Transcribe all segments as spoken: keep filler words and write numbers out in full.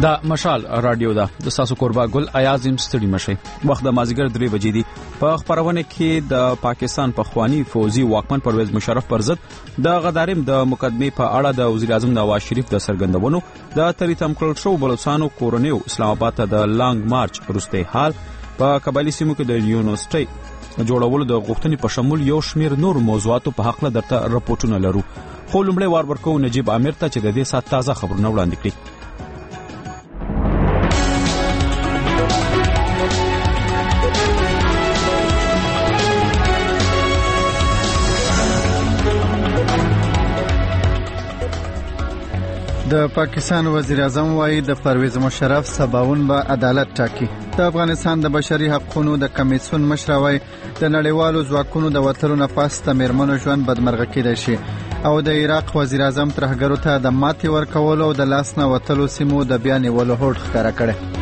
دا مشال رادیو دا د ساسو قربا ګل ایازم ستړي مشي وخت د مازیګر درې بجې دی. په خبرونه کې د پاکستان په خوانی فوزي واکمن پرویز مشرف پر ضد د غدارم د مقدمه په اړه د وزیر اعظم نواز شریف د سرګندونو د تریتم کړل شو بلوچستانو کورونیو اسلام آباد ته د لانګ مارچ وروسته حال په قبایلی سیمو کې د یونیورسيټي جوړولو د غوښتنې په شمول یو شمیر نور موضوعاتو په حق له درته راپورټونه لرو. خو لومړی وار ورکو نجیب امیر ته چې د دې سات تازه خبرونه وړاندې کړي. د پاکستان وزیر اعظم وايي د پرویز مشرف سباون به عدالت ټاکي. د افغانستان د بشري حقوقو د کمیسیون مشر وايي د نړیوالو ځواکونو د وټلو نه پاس د میرمنو ژوند بدمرغه کیدای شي او د عراق وزیر اعظم ترهګرو ته د ماتي ورکولو او د لاس نه وټلو سیمو د بیان ولو هوډ ښکارا کړي.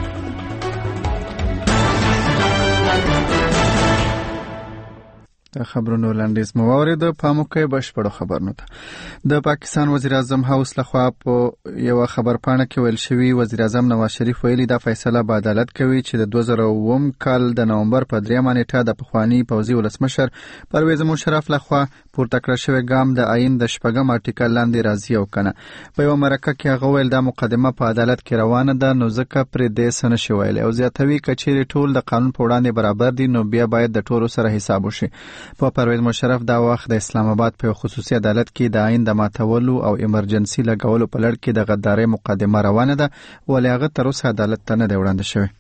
د خبرونو لاندیز موارد په موقع بشپړو خبرونه ده. د پاکستان وزیر اعظم هاوس لخوا په یو خبر پاڼه کې ویل شوی وزیر اعظم نواز شریف ویلي دا فیصله به عدالت کوي چې د دوه زره اووه کال د نومبر په دریمه نیټه د پخوانی پوځي ولسمشر پرویز مشرف لخوا پورته کړل شوی ګام د آئین د شپږم آرټیکل لاندې راځي او کنه. په یو مرکه کې هغه ویل دا مقدمه په عدالت کې روانه ده نو ځکه پر دې سن شویل او زیاتوي کچېری ټول د قانون په وړاندې برابر دي نو بیا باید د ټولو سره حساب وشي. په پرویز مشرف دا وخت د اسلام آباد په خصوصي عدالت کې د آئین د ماتولو او ایمرجنسي لګولو په لړ کې د غدارۍ مقدمه روانه ده ولې هغه تر اوسه عدالت ته نه دی وړاندې شوی.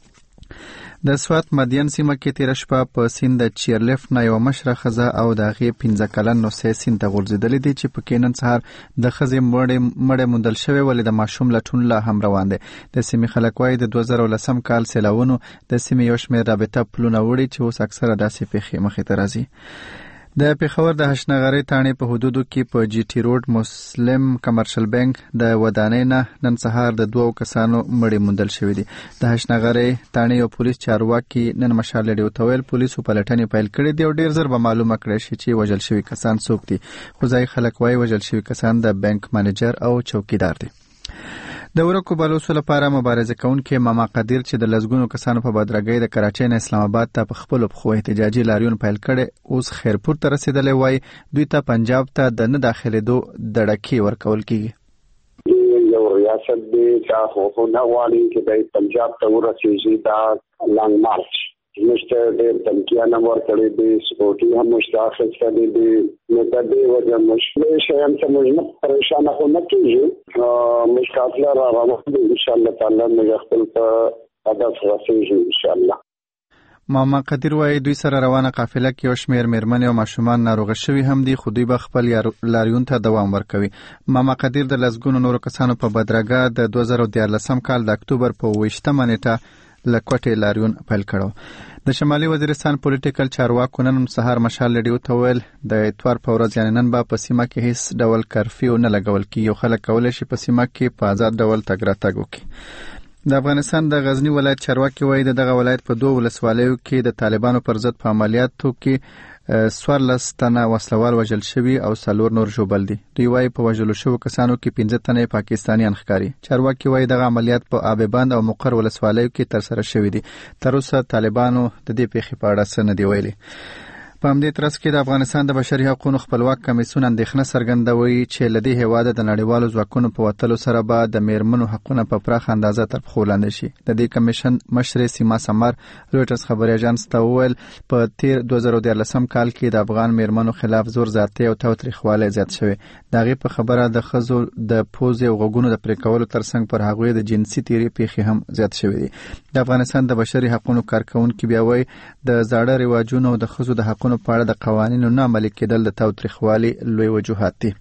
د سوات مدین سیمه کې تیر شپه په سیند د چیرلیف نه یو مشره خزه او د هغې پنځه کلن نوسې سیند ته غورځېدلې دي چې په کې نن سهار د ښځې مړې موندل شوې ولې د ماشوم لټون لا هم روان دی. د سیمې خلک وایي د دوه زره ولسم کال سیلاونو د سیمې یو شمېر رابطه پلونه وړي چې اوس اکثره داسې پیښې مخې ته راځي. د پیښور د هشنغري تاڼې په حدودو کې په جی ټي روډ مسلم کمرشل بانک د ودانۍ نه نن سهار د دوو کسانو مړي موندل شوې دي. د هشنغري تاڼې یو پولیس چارواکي نن مشال لري وتویل پولیسو پلټنې پیل کړې دي او ډیر زر به معلومه کړي شي چې وژل شوی کسان څوک دي. خو ځای خلک وایي وژل شوی کسان د بانک مانیجر او چوکیدار دي. د ورکو بلوڅو لپاره مبارزه کوونکې ماما قدیر چې د لزګونو کسانو په بدرګۍ د کراچۍ نه اسلام آباد ته په خپل پخو احتجاجي لاریون پیل کړي اوس خیرپور ته رسیدلې وای دوی ته پنجاب ته د نه داخلېدو د ډکې ورکول کیږي. یو ریاست دی چې خو نه غواړي چې د پنجاب ته ورسیږي دا لانګ مارچ مشته د تمکیانه ورکړي دي سپورټي هم مشتاخص کړي دي نو د دې وجه مشکل شیم ته موږ پریشان خو نه کیږي مشکل را روان دي ان شاء الله تعالی موږ خپل په هدف رسیږو ان شاء الله. ماما قدیر وایي دوی سره روانه قافله کې یو شمېر میرمنې او ماشومان ناروغه شوي هم دي خو دوی به خپل لاریون ته دوام ورکوي. ماما قدیر د لسګونو نورو کسانو په بدرګه د دوه زره دیارلسم کال د اکتوبر په اوویشتمه نیټه لکوټې لاریون پیل کړو. د شمالي وزیرستان پولیټیکل چارواکو نن سهار مشال لري وتویل د اتوار په ورځ یعنی نن به په سیمه کې هیڅ ډول کرفیو نه لګول کیږي او خلک کولی شي په سیمه کې په آزاد ډول تګ راتګ وکړي. د افغانستان د غزنی ولایت چارواکي وایي دغه ولایت په دوه ولسوالیو کې د طالبانو پر ضد په عملیاتو کې څوارلس تنه وسلوال وژل شوي او څلور نور ژوبل دي. دوی وایي په وژلو شوو کسانو کې پنځه تنه پاکستانیان ښکاري. چارواکي وایي دغه عملیات په آب بند او مقر ولسوالیو کې ترسره شوي دي. تر اوسه طالبانو د دې پیښې په اړه څه نه دي ویلي. په همدې ترڅ کې د افغانستان د بشري حقوقو خپلواک کمیسیون اندېښنه څرګندوي چې له دې هېواده د نړیوالو ځواکونو په وتلو سره به د میرمنو حقونه په پراخه اندازه تر پښو لاندې شي. د دې کمیشن مشرې سیما سمر رویټرز خبري اژانس ته وویل په تیر دوه زره دیارلسم کال کې د افغان میرمنو خلاف زور زیاتی او تاوتریخوالی زیات شوی. د هغې په خبره د ښځو د پوزې او غوږونو د پرې کولو ترڅنګ پر هغوی د جنسي تیرې پیښې هم زیات شوي دي. د افغانستان د بشري حقوقو کارکونکي بیا وایي د زاړه رواجونو او د ښځو د حقونو په اړه د قوانینو نه عملي کېدل د تاوتریخوالي لوی وجوهات دي.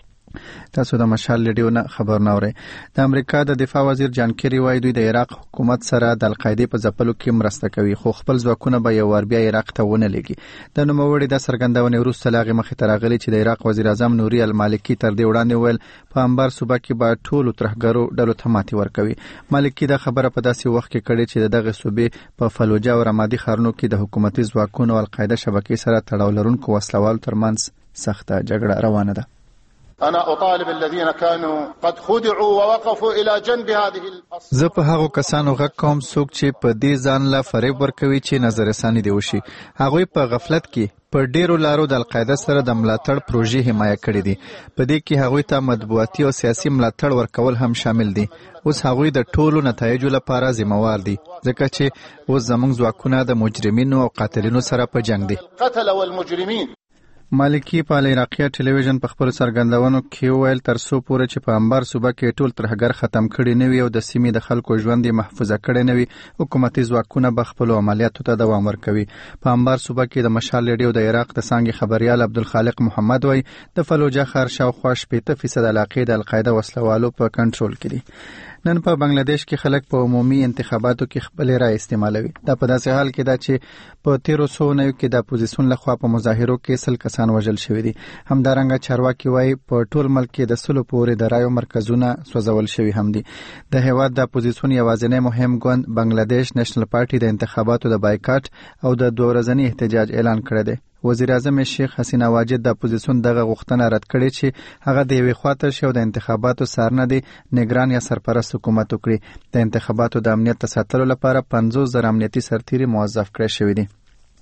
تاسو د مشال لډیو نه خبر نه اورئ. د امریکا د دفاع وزیر جان کیری وایي دوی د عراق حکومت سره د القاعده په ځپلو کې مرسته کوي خو خپل ځواکونه به یو ور بیا عراق ته ونه لګي. د نوموړي د څرګندونې وروسته لاغې مخې ته راغلي چې د عراق وزیر اعظم نوري المالکي تر دې وړاندې ویل په انبار صوبه کې به ټولو ترهګرو ډلو ته ماتې ورکوي. مالکي دا خبره په داسې وخت کې کړې چې دغه صوبې په فلوجه او رمادي ښارونو کې د حکومتي ځواکونو او القاعده شبکې سره تړاو لرونکو وسلوالو ترمنځ سخته جګړه روانه ده. انا اطالب الذين كانوا قد خدعوا ووقفوا الى جنب هذه زه په هغو کسانو غږ کوم څوک چې په دې ځان له فریب ورکوي چې نظر ثاني دی وشي. هغوی په غفلت کې په ډیرو لارو د القاعده سره د ملاتړ پروژې حمایه کړې دي. په دې کې هغوی ته مطبوعاتي او سیاسي ملاتړ ورکول هم شامل دي. اوس هغوی د ټولو نتایجو لپاره ذمہوار دي ځکه چې اوس زموږ ځواکونه د مجرمینو او قاتلینو سره په جنگ دي. قتل والمجرمين. مالکی په عراقیه ټلویزیون په خپل څرګندونو کې ویل تر څو پورې چې په انبار صوبه کې ټول ترهګر ختم کړي نه وي او د سیمې د خلکو ژوند یې محفوظه کړي نه وي، حکومتي ځواکونه به خپلو عملیاتو ته دوام ورکوي. په انبار صوبه کې د مشال ریډیو د عراق د څانګې خبریال عبدالخالق محمد وایي د فلوجه ښار شاوخوا شپېته فیصد علاقې د القاعده وسلوالو په کنټرول کې دي. نن په بنگلاديش کې خلک په عمومي انتخاباتو کې خپل رائے استعمالوي. دا په داسې حال کې ده چې په تیرو سو نه کې د اپوزیسیون لخوا په مظاهرو کې سل کسان وژل شوي دي. همدارنګه چارواکي وایي په ټول ملک کې د سلو پورې د رایو مرکزونه سوځول شوي هم دي. د هیواد د اپوزیسیون یوازینی مهم ګوند بنگلاديش نېشنل پارټي د انتخاباتو د بایکاټ او د دوه ورځني احتجاج اعلان کړی دی. وزیر اعظم شیخ حسینه واجد د اپوزیسیون دغه غوښتنه رد کړې چې هغه د یوې خواته شو د انتخاباتو څارنه د نگران یا سرپرست حکومت وکړي. د انتخاباتو د امنیت د ساتلو لپاره پنځوس زره امنیتي سرتیري موظف کړی شوي دي.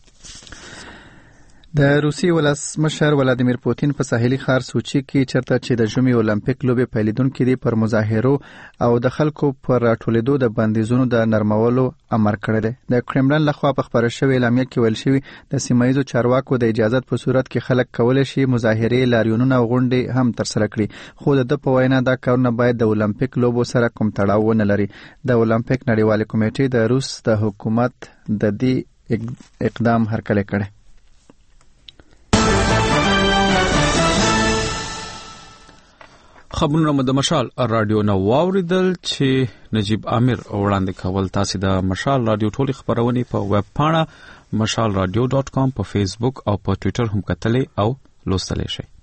د روسي ولسمشر ولادیمیر پوتین په ساحلي ښار سوچي کې چرته چې د ژمي اولمپیک لوبې پیلیدونکو دي پر مظاهرو او د خلکو پر راټولېدو د بندیزونو د نرمولو امر کړی دی. د کرملن لخوا په خبره شوې اعلامیه کې ویل شوي د سیمه ییزو چارواکو د اجازت په صورت کې خلک کولی شي مظاهرې، لاریونونه او غونډې هم ترسره کړي، خو د ده په وینا دا کارونه باید د اولمپیک لوبو سره کوم تړاو ونه لري. د اولمپیک نړیوالې کمیټې د روس د حکومت د دې اقدام هرکلی کړی. خبرونه مو د مشال رادیو نو واوریدل چې نجیب عامر وړاندې کول. تاسو د مشال رادیو ټولې خبرونه په ویب پاڼه مشال رادیو ډاٹ کام په فیسبوک او په ټوئیټر هم کتلې او لوستلې شئ.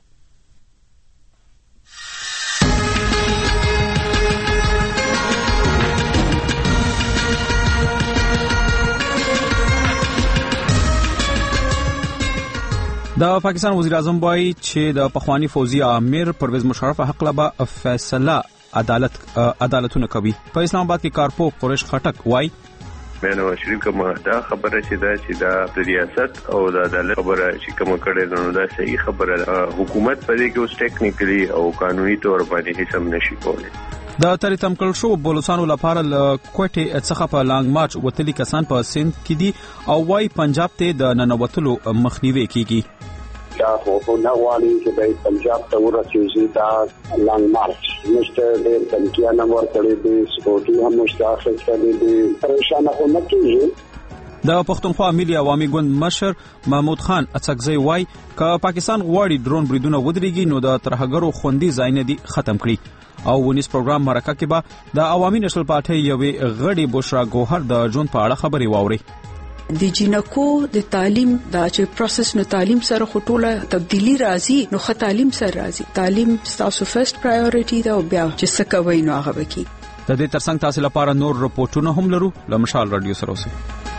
د پاکستان وزیر اعظم وایي چې د پخوانی فوزي امیر پرویز مشرف حق لبا فیصله عدالت عدالتونه کوي. په اسلام آباد کې کارپو قریش خټک وایي مې نو شریک کومه دا خبره چې دا چې دا ریاست او د عدالت خبره چې کومه کړي نو دا صحیح خبره. حکومت په دې کې اوس ټیکنیکلی او قانوني تور باندې هیڅ هم نشي کولای. د تریتم کل شو بولوسانو لپاره ل کوټه څخه په لانګ مارچ وتلي کسان په سند کې دي او وايي پنجاب ته د ننوتلو مخنیوي کیږي. دا خو نه وایي چې د پنجاب ته ورسېږي دا لانګ مارچ نشته د تمکیانه ورته دي سپورټي هم مشتاق ستړي دي پریشان خو نه کیږي. د پښتونخوا ملي عوامي ګوند مشر محمود خان اڅکزی وایي ک پاکستان غواړي ډرون بریدونه ودرېږي نو د ترهګرو خوندي ځایونه دي ختم کړي. او ونیس پروګرام مرکه کې به د عوامي نېشنل پارټي یوې غړي بشرا ګوهر د جون په اړه خبري واوري. د جنکو د تعلیم د چې پروسس نو تعلیم سره خټوله تبدیلی راځي نو خ تعلیم سره راځي. تعلیم تاسو فرست پرایورټي دا او بیا چې څه کوي نو هغه وکي. د دې ترڅنګ تاسو لپاره نور رپورټونه هم لرو. لمشال رادیو سره اوسئ.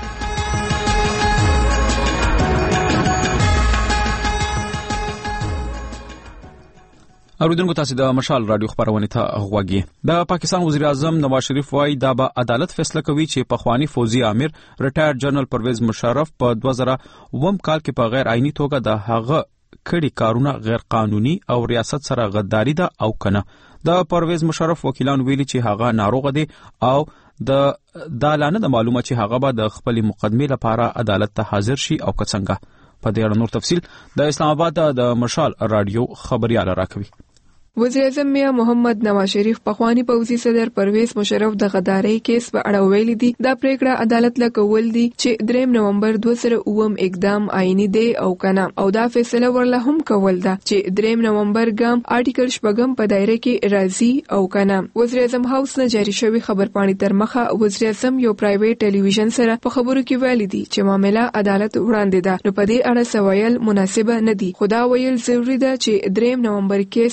اوریدونکو تاسو د مشال رادیو خبرونه ته غوږی. د پاکستان وزیر اعظم نواز شریف وايي دا به عدالت فیصله کوي چې پخوانی فوزي امیر ریټایر جنرال پرویز مشرف په دوه زره اووم کال کې په غیر عیني توګه د هغه کړي کارونه غیر قانوني او ریاست سره غداري ده او کنه. د پرویز مشرف وکیلان ویلي چې هغه ناروغ دي او د دالانه د معلومه چې هغه به د خپل مقدمه لپاره عدالت ته حاضر شي او کڅنګه. په دې اړه نور تفصیل د اسلام آباد د مشال رادیو خبريال راکوي. وزیر اعظم میاں محمد نواز شریف پخوانی پوځي صدر پرویز مشرف د غدارۍ کیس په اړه ویلي دي دا پریکړه عدالت له کول دي چې دریم نومبر دوه زره اووم اقدام آئینی دی او کنه او دا فیصله ورله هم کول ده چې دریم نومبر ګام آرټیکل شپږم په دایره کې راځي او کنه. وزیر اعظم هاوس نه جاری شوی خبرپاڼې تر مخه وزیر اعظم یو پرایویټ ټلویزیون سره په خبرو کې ویلي دي چې معاملې عدالت وړاندې ده نو په دې اړه سوال مناسب نه دي. خدا ویل ضروری ده چې دریم نومبر کیس کې د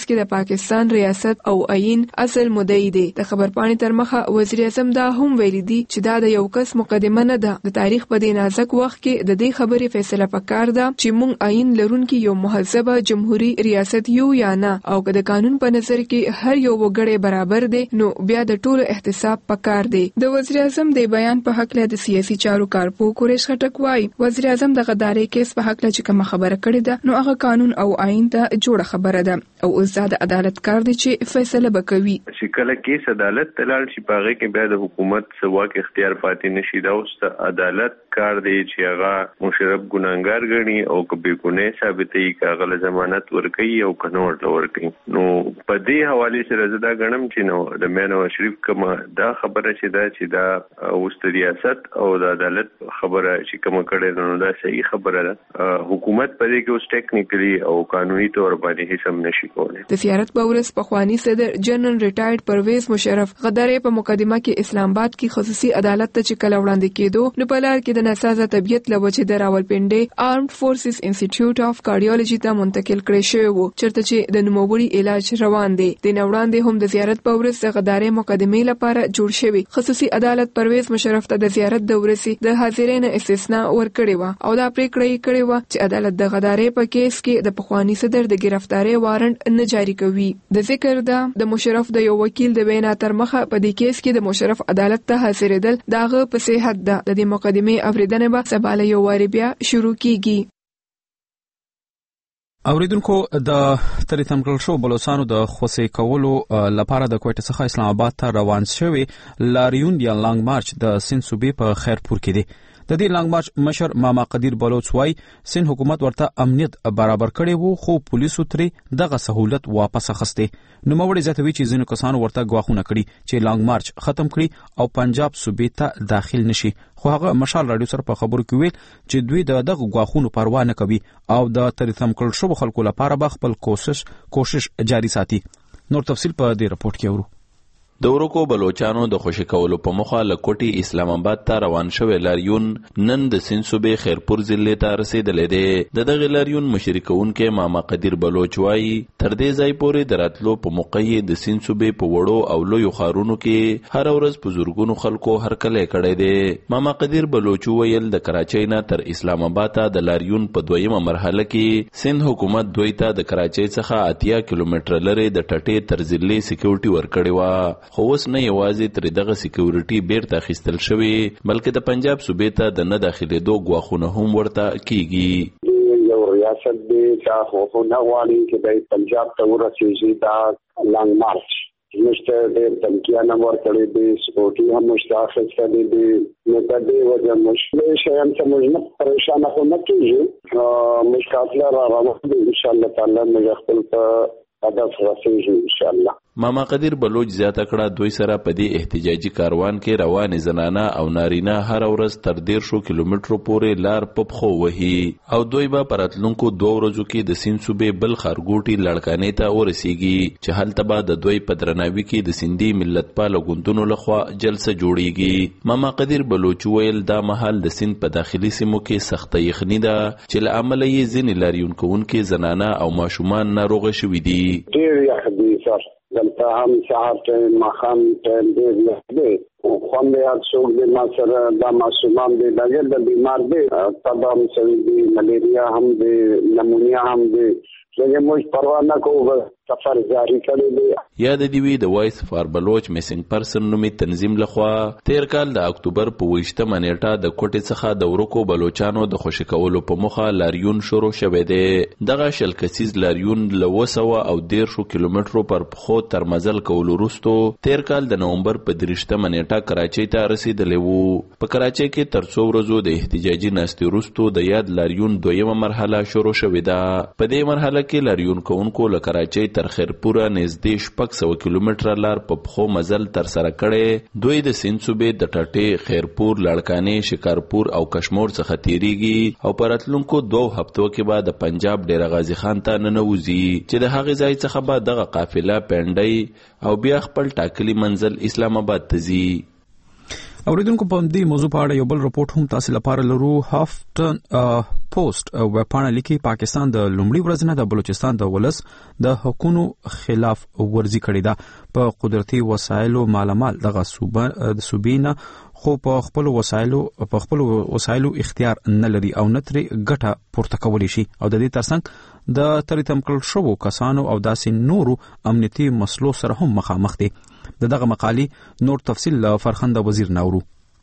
پاکستان ریاست او آئین اصل مدعي دی. د خبرپاڼې تر مخه وزیر اعظم دا هم ویلي دي چې دا د یو کس مقدمه نه ده. د تاریخ په دې نازک وخت کې د دې خبرې فیصله پکار ده چې موږ آئین لرونکي یو مهذبه جمهوریت ریاست یو یا نه، او که د قانون په نظر کې هر یو وګړی برابر دی نو بیا د ټولو احتساب پکار دی. د وزیر اعظم د بیان په حق له د سیاسي چارو کارپو قریش خټک وایي وزیر اعظم د غداري کیس په حق له چې کوم خبره کړې ده نو هغه قانون او آئین ته جوړه خبره ده او اوس د عدالت کار دی چې فیصله وکوي. چې کله کیس عدالت تلل شي پاغه کې بیا د حکومت سواک اختیار پاتې نشي. دا اوس عدالت کار دی چې هغه مشرف ګناګار غني او کبي ګناه ثابتې کاغله ضمانت ورکړي او کنور ورکړي. نو په دې حواله سره زدا غنم چې نو د مینو شریف کما دا خبره چې دا چې دا اوس د ریاست او د عدالت خبره چې کوم کړي نو دا صحیح خبره ده. حکومت په دې کې اوس ټیکنیکلی او قانوني تور باندې هیڅ هم نشي کولای. د زیارت په ورځ پخوانی صدر جنرال ریټایرډ پرویز مشرف غدارې په مقدمه کې اسلام آباد کې خصوصي عدالت ته چې کله وړاندې کېدو نو په لار کې د ناسازه طبيعت لوجې د راولپنډي آرمډ فورسز انسټیټیوټ اف کارډیولوژي ته منتقل کړی شوی وو چېرته چې د نوموړي علاج روان دی. د نوړاندې هم د زیارت په ورځ د غدارې مقدمې لپاره جوړ شوی خصوصي عدالت پرویز مشرف ته د زیارت د ورځې د حاضرینو استثناء ورکړی و او دا پریکړه یې کړې و چې عدالت د غدارې په کیس کې د پخوانی صدر د گرفتاری وارنټ نه جاری کوي. د ذکر ده د مشرف د یو وکیل د وینا تر مخه په دې کیس کې د مشرف عدالت ته حاضرېدل داغه په صحت ده. د دې مقدمې اوریدنه به سبا له یو واری بیا شروع کیږي. اوریدونکو د تری تمکل شو بلوچستان د خوسي کولو لپاره د کوټه څخه اسلام آباد ته روان شوی لاریون یا لانګ مارچ د سند صوبې په خیرپور کې دی. د دې لانګ مارچ مشر ماما قدیر بلوچ وای سند حکومت ورته امنیت برابر کړي وو خو پولیسو ترې دغه سہولت واپس اخسته. نو موړي زتوی چې ځینو کسانو ورته غواخونه کړي چې لانګ مارچ ختم کړي او پنجاب صوبې ته داخل نشي. خو هغه مشال رادیو سره په خبرو کې ویل چې دوی د دغه غواخونو پروا نه کوي او د تریثم کول شو خلکو لپاره به خپل کوشش کوشش جاری ساتي. نور تفصیل په دې رپورت کې ورو. د ورکو بلوچانو د خوشی کولو په مخه لکوټي اسلام آباد ته روان شوی لاریون نن د سند صوبې خیرپور ضلع ته رسیدلې دی. د دغه لاریون مشرکونکو ماما قدیر بلوچ وایي تر دې ځای پورې دراتلو په موقع د سند صوبې په وړو او لویو ښارونو کې هر ورځ په زورګونو خلکو هرکلی کړی دی. ماما قدیر بلوچ ویل د کراچۍ نه تر اسلام آباد ته د لاریون په دویمه مرحله کې سند حکومت دوی ته د کراچۍ څخه اتیا کیلومتره لري د ټټې تر ضلع سکیورټي ورکړی و. خو اوس نه یوازې تر دغه سکیورټي بیرته اخیستل شوی بلکې د پنجاب صوبې ته د نه داخلېدو غواخونه هم ورته کیږي. یو ریاست دی چې خو نه غواړي چې د پنجاب ته ورسېږي دا لانګ مارچ نشته د تمکیانه ورکړي دي سپورټي هم مشتاق څه دي نو د دې وجه مشکل شیان څه موږ نه پریشان خو نه کیږي مشکل را روان دي ان شاء الله تعالی موږ خپل په هدف رسېږو ان شاء الله. ماما قدیر بلوچ زیاته کړه دوی سره په دې احتجاجي کاروان کې روان زنانه او نارینه هر ورځ تر ډیر شو کیلومترو پورې لار په خو وهي او دوی به پراتلونکو دوه ورځو کې د سند صوبې بل خارګوټي لړکانې ته ورسیږي چې هلته به د دوی په درناوي کې د سندي ملت پال غوندونو لخوا جلسه جوړیږي. ماما قدیر بلوچ ویل دا مهال د سند په داخلي سیمو کې سخته یخني ده چې له امله یې ځینې لاریون کوونکي زنانه او ماشومان ناروغه شوي دي. ډیر یخ دي سر دلته هم سهار ټایم ماښام ټایم ډېر یخ دی خو خوند یې هر څوک دی ما سره دا ماشومان دی دا ډېر د بیمار دی تبه هم سوي دي ملیریا هم دی نمونیا هم دی څنګه موږ پروا نه کوو سفر جاری کړی دی. یاد دی وی د وایس فار بلوچ میسنګ پرسن نومي تنظیم لخوا تیر کال د اکتوبر په ویشتمه نیټه د کوټې څخه د ورکو بلوچانو د خوشی کولو په مخه لاریون شروع شوه دی. دغه شل کسیز لاریون له وسوه او دیرشو کیلومترو پر پخو تر مزل کولو وروسته تیر کال د نومبر په درشتمه نیټه کراچۍ ته رسیدلی وو. په کراچۍ کې تر څو ورځو د احتجاجي ناستې وروسته د یاد لاریون دویمه مرحله شروع شوې ده. په دې مرحله کې لاریون کوونکو له کراچۍ تر خیرپوره نږدې شپږ سوه کیلومتره لار په پښو مزل تر سره کړی. دوی د سند صوبې د ټټې خیرپور لړکانې شکارپور او کشمور څخه تیریږي او په راتلونکو دوو هفتو کې به د پنجاب ډیره غازي خان ته ننوځي چې د هغې ځای څخه به دغه قافله پنډۍ او بیا خپل ټاکلي منزل اسلام آباد ته ځي. اوریدونکو په دې موضوع په اړه یو بل رپورټ هم تاسو لپاره لرو. هافټن پوسټ وپاڼه لیکي پاکستان د لومړي ورځ نه د بلوچستان د ولس د حقوقو خلاف ورزي کړې ده. په قدرتي وسایلو مالامال دغه صوبه د صوبینه خو په خپل وسایلو په خپل وسایلو اختیار نه لري او نتري ګټه پورته کولی شي او د دې ترڅنګ د تریتم کړل شوو کسانو او داسې نورو امنیتي مسلو سره هم مخامخ دي. دغه مقالې نور تفصیل فرخنده وزیر نورو.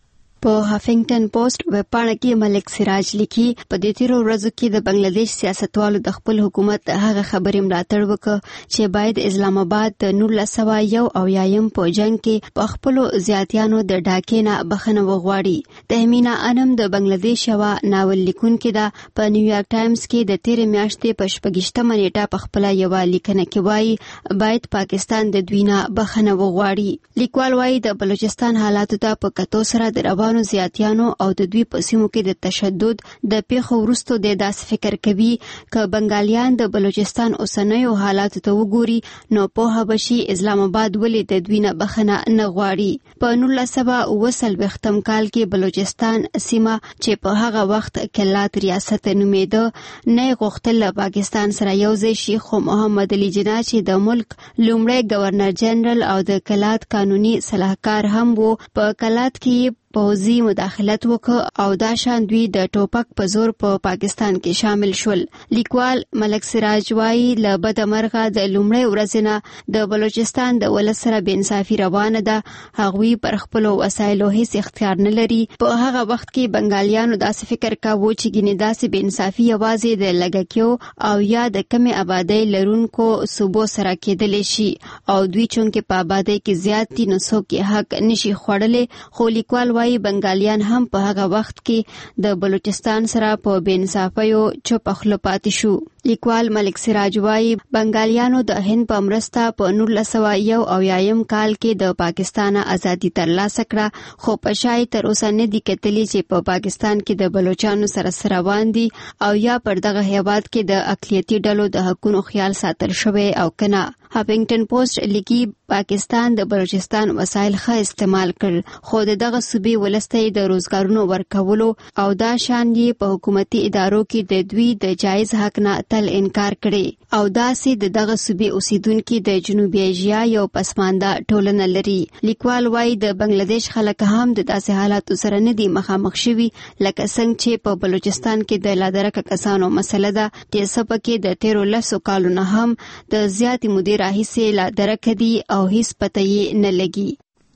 په هافنګټن پوسټ وپاڼه کې ملک سراج لیکي په دې تیرو ورځو کې د بنگلاديش سیاستوالو د خپل حکومت هغه خبرې ملاتړ وکړ چې باید اسلام آباد د نولس سوه یو اویایم په جنگ کې په خپل زیاتیانو د ډاکې نه بخښنه وغواړي. تهمینا انم د بنگلاديش یو ناول لیکونکې ده په نیویارک ټایمز کې د تیرې میاشتې په شپږشتمه نیټه په خپل یو لیکنه کې وایي باید پاکستان د دوی نه بخښنه وغواړي. لیکوال وایي د بلوچستان حالاتو ته په کتو سره د روانو زیاتیانو او د دوی په سیمو کې د تشدد د پیښو وروسته د داس فکر کوي ک بنگالیان د بلوچستان اوسنیو حالاتو ته وګوري نو په هبشي اسلام آباد ولې د دوی نه بخنه نه غواړي. په نولس سوه اوه څلوېښتم کال کې بلوچستان سیمه چې په هغه وخت کلات ریاست نومیده نه غوښتل پاکستان سره یو ځای شي خو محمد علي جناح چې د ملک لومړی گورنر جنرال او د کلات قانوني صلاحکار هم وو په کلات کې پوځي مداخلت وکړ او دا شان دوی د ټوپک په زور په پا پاکستان کې شامل شول. لیکوال ملک سراج وایي له بده مرغه د لومړۍ ورځې نه د بلوچستان د ولس سره بې انصافي روانه ده. هغوی پر خپلو وسایلو هیڅ اختیار نه لري. په هغه وخت کې بنگالیانو داسې فکر کاوه چې ګینې داسې بې انصافي یوازې د لږکیو او یا د کمې آبادۍ لرونکو صوبو سره کېدلی شي او دوی چونکې په آبادۍ کې زیات دي نو څوک یې حق نشي خوړلی. خو لیکوال وایي بنگالیان هم په هغه وخت کې د بلوچستان سره په بې انصافیو چوپ خوله پاتې شو. لیکوال ملک سراج وایي بنگالیانو د هند په مرسته په نولس سوه یو اویایم کال کې د پاکستان ازادي ترلاسه کړه خو په شای تر اوسه نه دي کتلي چې په پاکستان کې د بلوچانو سره سره روان دي او یا پر دغه هیواد کې د اقلیتي ډلو د حقوقو خیال ساتل شوی او کنه. هافنګټن پوسټ لیکي پاکستان د بلوچستان وسایل ښه استعمال کړ خو دغه صوبې ولسته د روزګارونو ورکولو او دا شان یې په حکومتي ادارو کې د دوی د جایز حق نه تل انکار کړي او داسې د دغه صوبې اوسیدونکو د جنوبي ایشیا یو پسمانده ټولنه لري. لیکوال وایي د بنگلاديش خلک هم د داسې حالاتو سره نه دي مخامخ شوي لکه څنګه چې په بلوچستان کې د لادرکه کسانو مسله ده چې سپکې د تیرو لسو کالو نه هم د زیاتې مودې راهیسې لادرکه دي او هیڅ پته یې نه لګي.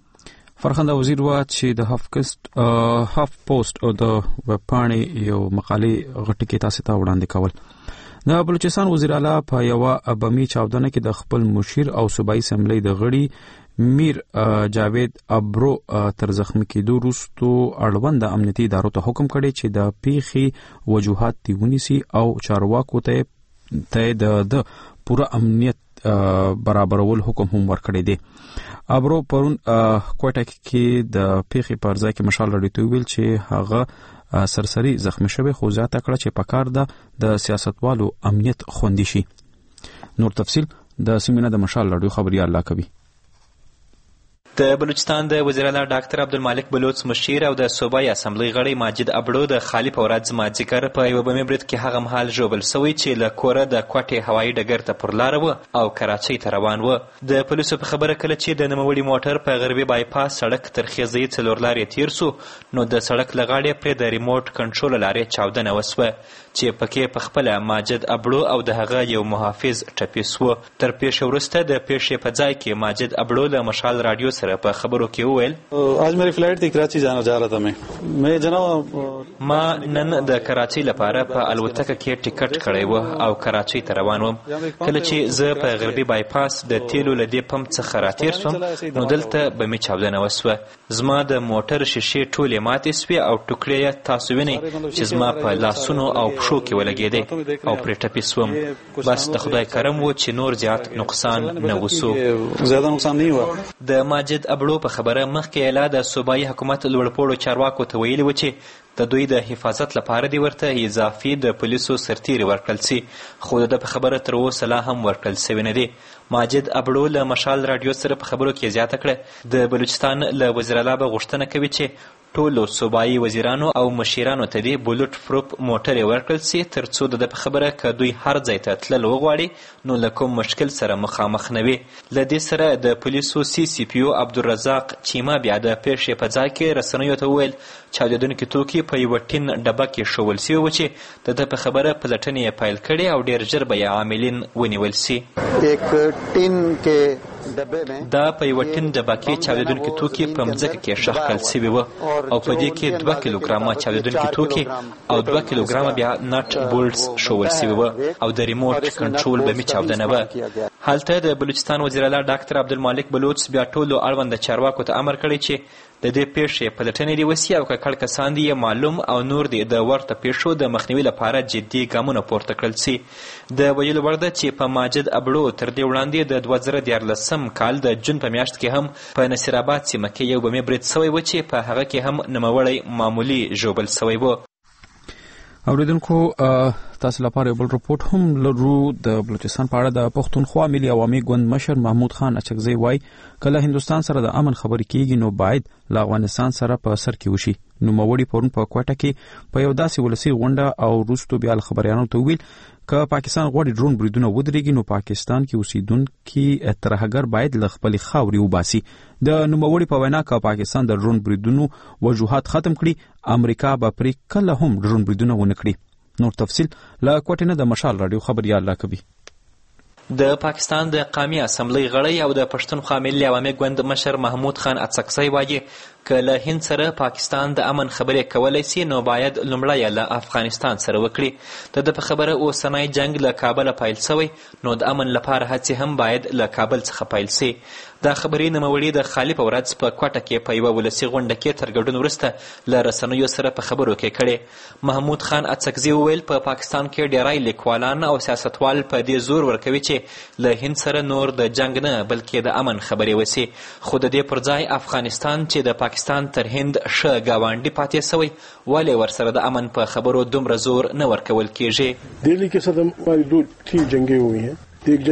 فرخنده وزیر وا چې د هافکست هاف پوسټ او د وپاڼې یو مقالې غټی کې تاسو ته وړاندې کول. د بلوچستان وزیر اعلی په یو ابمی چاودنه کې د خپل مشیر او صوبایي اسمبلی د غړي میر جاوید ابرو تر زخمی کېدو وروسته اړوند امنیتي ادارو ته حکم کړی چې د پیښې وجوهات دی ونیسي او چارواکو ته ته د پوره امنیت برابرول حکم هم ورکړی دی. ابرو پرون کوټه کې د پیښې پر ځای کې مشال راډیو ویل چې هغه سرسری زخمی شوی خو ځاته کړه چې پکار ده د سیاستوالو امنیت خوندي شي. نور تفصیل د سیمینه د مشال راډیو خبري الله کوي. د بلوچستان د وزیر اعلی ډاکټر عبدالمالک بلوچ مشیر او د صوبایي اسمبلی غړی ماجد ابړو د خالی په ورځ مازیګر په یو بمي برید کې هغه مهال ژوبل سوی چې له کوره د کوټې هوایي ډګر ته پر لار و او کراچۍ ته روان و. د پولیسو په خبره کله چې د نوموړي موټر په غربي بایپاس سړک تر خیزې څلور لارې تیر سو نو د سړک له غاړې پرې د ریموټ کنټرول لارې چاودنه وسوه چې پکې په خپل ماجد ابړو او د هغه یو محافظ ټپي سو. تر پیښې وروسته د پیښې په ځای کې ماجد ابړو له مشال راډیو سره په خبرو کې وویل आज मेरी फ्लाइट थी कराची जाना जा रहा था मैं मैं जनाब ما نن د کراچۍ لپاره په الوتکه کې ټیکټ کړی و او کراچۍ ته روان وم. کله چې زه په غربي بایپاس د تیلو له دې پمپ څخه راتیر سوم نو دلته بمې چاودنه وسوه. زما د موټر شیشې ټولې ماتې سوې او ټوکړې یې تاسو وینئ چې زما په لاسونو او پښو کې ولګېدې او پرې ټپي سوم. بس د خدای کرم و چې نور زیات نقصان نه وسو. زیاده نقصان نه و. د ماجد ابړو په خبره مخکې اعلی د صوبایي حکومت لوړپوړو چارواکو ته ویلي و چې د دوی د حفاظت لپاره دی ورته اضافي د پولیسو سرتیري ورکړل سي، خو د په خبره تر اوسه لا هم ورکړل سوي نه دي. ماجد ابړو له مشال راډیو سره په خبرو کې زیاته کړه د بلوچستان له وزیر اعلی به غوښتنه کوي چې ټولو صوبایي وزیرانو او مشیرانو ته دې بولټ پروف موټرې ورکړل سي تر څو د په خبره که دوی هر ځای ته تلل وغواړي نو له کوم مشکل سره مخامخ نه وي. له دې سره د پولیسو سی سی پی او عبدالرزاق چیما بیا د پیښې په ځای کې رسنیو ته وویل چاودېدونکي توکي په یوه ټین ډبه کې ښوول سوي وو چې د ده په خبره پلټنې یې پیل کړې او ډېر ژر به یې عاملین ونیول سي. دا په یوه ټین ډبه کې چاودېدونکي توکي په مځکه کې ښخ کړل سوي وو او په دې کې دوه کیلوګرامه چاودېدونکي توکي او دوه کیلوګرامه بیا نټ بولټس ښوول سوي وو او د ریموټ کنټرول بمي چاودنه وه. هلته د بلوچستان وزیر اعلی ډاکټر عبدالمالک بلوچ بیا ټولو اړونده چارواکو ته امر کړی چې د دې پیښې پلټنې دې وسي او که کړ کسان دي معلوم او نور دي د ورته پیښو د مخنیوي لپاره جدي ګامونه پورته کړل سي. د ویلو وړ ده چې په ماجد ابړو تر دې وړاندې د دوه زره دیارلسم کال د جون په میاشت کې هم په نصیر آباد سیمه کې یو بمي برید سوی و چې په هغه کې هم نوموړی معمولي ژوبل سوی و. اوریدونکو تاسو لپاره یو بل رپورټ هم لرو. د بلوچستان په اړه د پښتونخوا ملي عوامي ګوند مشر محمود خان اچکزی وایي کله هندوستان سره د امن خبرې کیږي نو باید له افغانستان سره په سر کې وشي. نوموړي پرون په کوټه کې په یو داسې ولسي غونډه او وروستو بیا خبريانو ته ویل که پاکستان غواړي ډرون بریدونه ودرېږي نو پاکستان کې اوسیدونکي ترهګر باید له خپلې خاورې وباسي. د نوموړي په وینا که پاکستان د ډرون بریدونو وجوهات ختم کړي امریکا به پرې کله هم ډرون بریدونه ونه کړي. نور تفصیل له کوټې نه د مشال راډیو خبريال راکوي. د پاکستان د قومي اسمبلی غړی او د پښتونخوا ملي عوامي ګوند مشر محمود خان اڅکزی وایي که له هند سره پاکستان د امن خبرې کولی سي نو باید لومړی له افغانستان سره وکړي. د ده په خبره اوسنی جنگ له کابله پیل سوی نو د امن لپاره هڅې هم باید له کابل څخه پیل سي. دا خبرې نوموړي د خالي په ورځ په کوټه کې په یوه ولسي غونډه کې تر ګډون وروسته له رسنیو سره په خبرو کې کړې. محمود خان اڅکزي وویل په پاکستان کې ډیری لیکوالان او سیاستوال په دې زور ورکوي چې له هند سره نور د جنگ نه بلکې د امن خبرې وسي، خو د دې پر ځای افغانستان چې د پاکستان تر هند ښه ګاونډي پاتې سوی ولې ورسره د امن په خبرو دومره زور نه ورکول کیږي. دلی کې صدم والی دو تین جنگي وي ہیں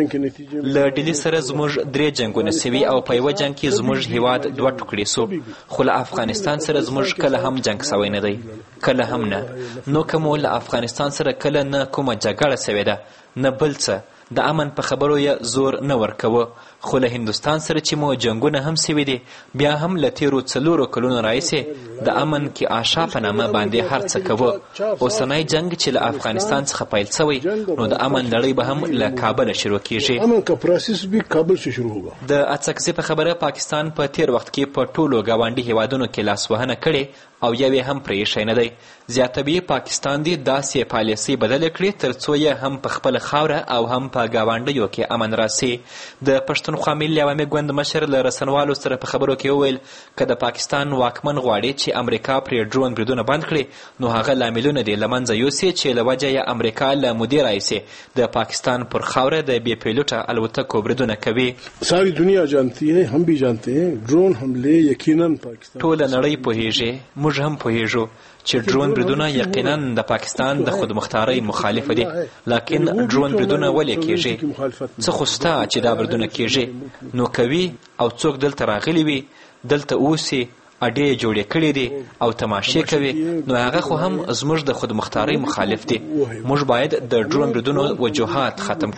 له ډیلي سره زموږ درې جنګونه سوي او په یوه جنګ کې زموږ هیواد دوه ټوکړې سو، خو له افغانستان سره زموږ کله هم جنګ سوی نه دی، کله هم نه. نو که مو له افغانستان سره کله نه کومه جګړه سوې ده نه بل څه، د امن په خبرو یې زور نه ورکوه. خو له هندوستان سره چې مو جنګونه هم سوي دي بیا هم له تیرو څلورو کلونو راهیسې د امن کې آشا په نامه باندې هر څه کوه. اوسنی جنګ چې له افغانستان څخه پیل سوی نو د امن لړۍ به هم له کابل شروع کیږي. امن کا پروسس به کابل سے شروع ہوگا. د اڅکزي په خبره پاکستان په تیر وخت کې په ټولو ګاونډي هیوادونو کې لاسوهنه کړې او یو یې هم پرې ایښی نه دی. زیاتوي پاکستان دې داسې پالیسۍ بدله کړي تر څو یې هم په خپله خاوره او هم په ګاونډیو کې امن راسي. د پښتونخوا ملي عوامي ګوند مشر له رسنوالو سره په خبرو کې وویل که د پاکستان واکمن غواړي چې امریکا پرې ډرون بریدونه بند کړي نو هغه لاملونه دې له منځه یوسي چې له وجه یې امریکا له مودې راهیسې د پاکستان پر خاوره د بې پیلوټه الوتکو بریدونه کوي. ساری دنیا جانتی ہے، هم بھی جانتے ہیں ډرون حملے یقینا پاکستان ټوله نړۍ پوهیږي، موږ هم پوهیږو چې ډرون بریدونه یقینا د پاکستان د خودمختارۍ مخالفه دي، لکن ډرون بریدونه ولې کیږي؟ څه خو شته چې دا بریدونه کیږي؟ نو کوي او څوک دلته راغلي وي دلته اوسي اډې جوړې کړې دي او تماشې کوي نو هغه خو هم زموږ د خودمختارۍ مخالف دي. موږ باید د ډرون بریدونو وجوهات ختم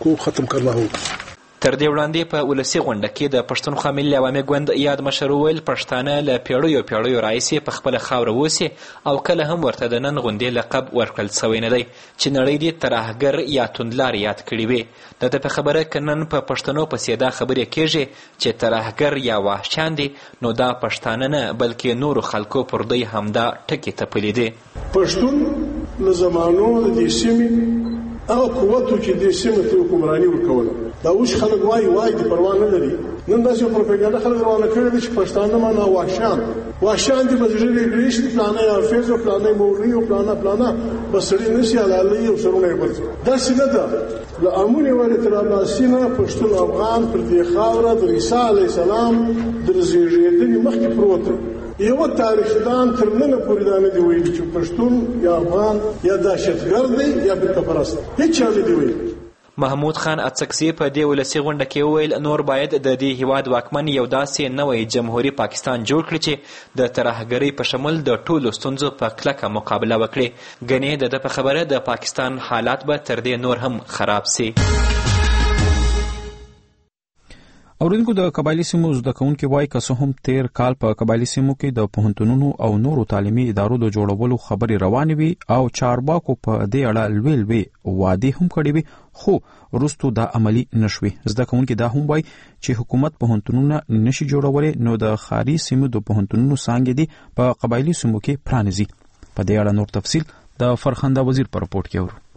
کړو. تر دې وړاندې په ولسي غونډه کې د پښتونخوا ملي عوامي ګوند یاد مشر وویل پښتانه له پیړیو پیړیو راهیسې په خپله خاوره اوسي او کله هم ورته د نن غوندې لقب ورکړل سوی نه دی چې نړۍ دې ترهګر یا توندلار یاد کړي وي. د ده په خبره که نن په پښتنو پسې دا خبرې کېږي چې ترهګر یا وحشیان دي نو دا پښتانه نه بلکې نورو خلکو پر دوی همدا ټکي تپلي دي. پښتون له زمانو د دې سیمې هغه قوتو چې دې سیمې ته حکمراني ورکوله دا اوس خلک وایي وایي د پروا نه لري. نن داسې پروپاګاندا خلک روانه کړي دي چې پښتانه معنا وحشیان وحشیان دي بزرګي ګریش دي پلانه یا فیز او پلانه موري او پلانه پلانه بسړي نشي علالي او سرونه بل دا څنګه ده له امونی ولې تر الله سینه پښتون افغان پر دې خاوره د عیسی علی السلام د زیږیدنې مخکې پروت یو تاریخدان تر نن پورې دا نه دی ویلي چې پښتون یا افغان یا دهشتګرد دی یا بتپرست، هیڅ چا نه دی ویلي. محمود خان اڅکزي په دې ولسي غونډه کې وویل نور باید د دې هیواد واکمن یو داسې نوی جمهوریت پاکستان جوړ کړي چې د ترهګرۍ په شمول د ټولو ستونزو په کلکه مقابله وکړي. ګنې د ده په خبره د پاکستان حالات به تر دې نور هم خراب سي. اوریدونکو د قبایلی سیمو زده کوونکي وایي که څه هم تیر کال په قبایلی سیمو کې د پوهنتونونو او نورو تعلیمي ادارو د جوړولو خبرې روانې وي او چارواکو په دې اړه لوی لوی وعدې هم کړې وي، خو وروستو دا عملي نشوي. زده کوونکي دا هم وایي چې حکومت پوهنتونونه نشي جوړولی، نو د ښاري سیمو د پوهنتونونو څانګې دي په قبایلی سیمو کې پرانیزي. په دې اړه نور تفصیل د فرخنده وزیر په رپورټ کې اورو.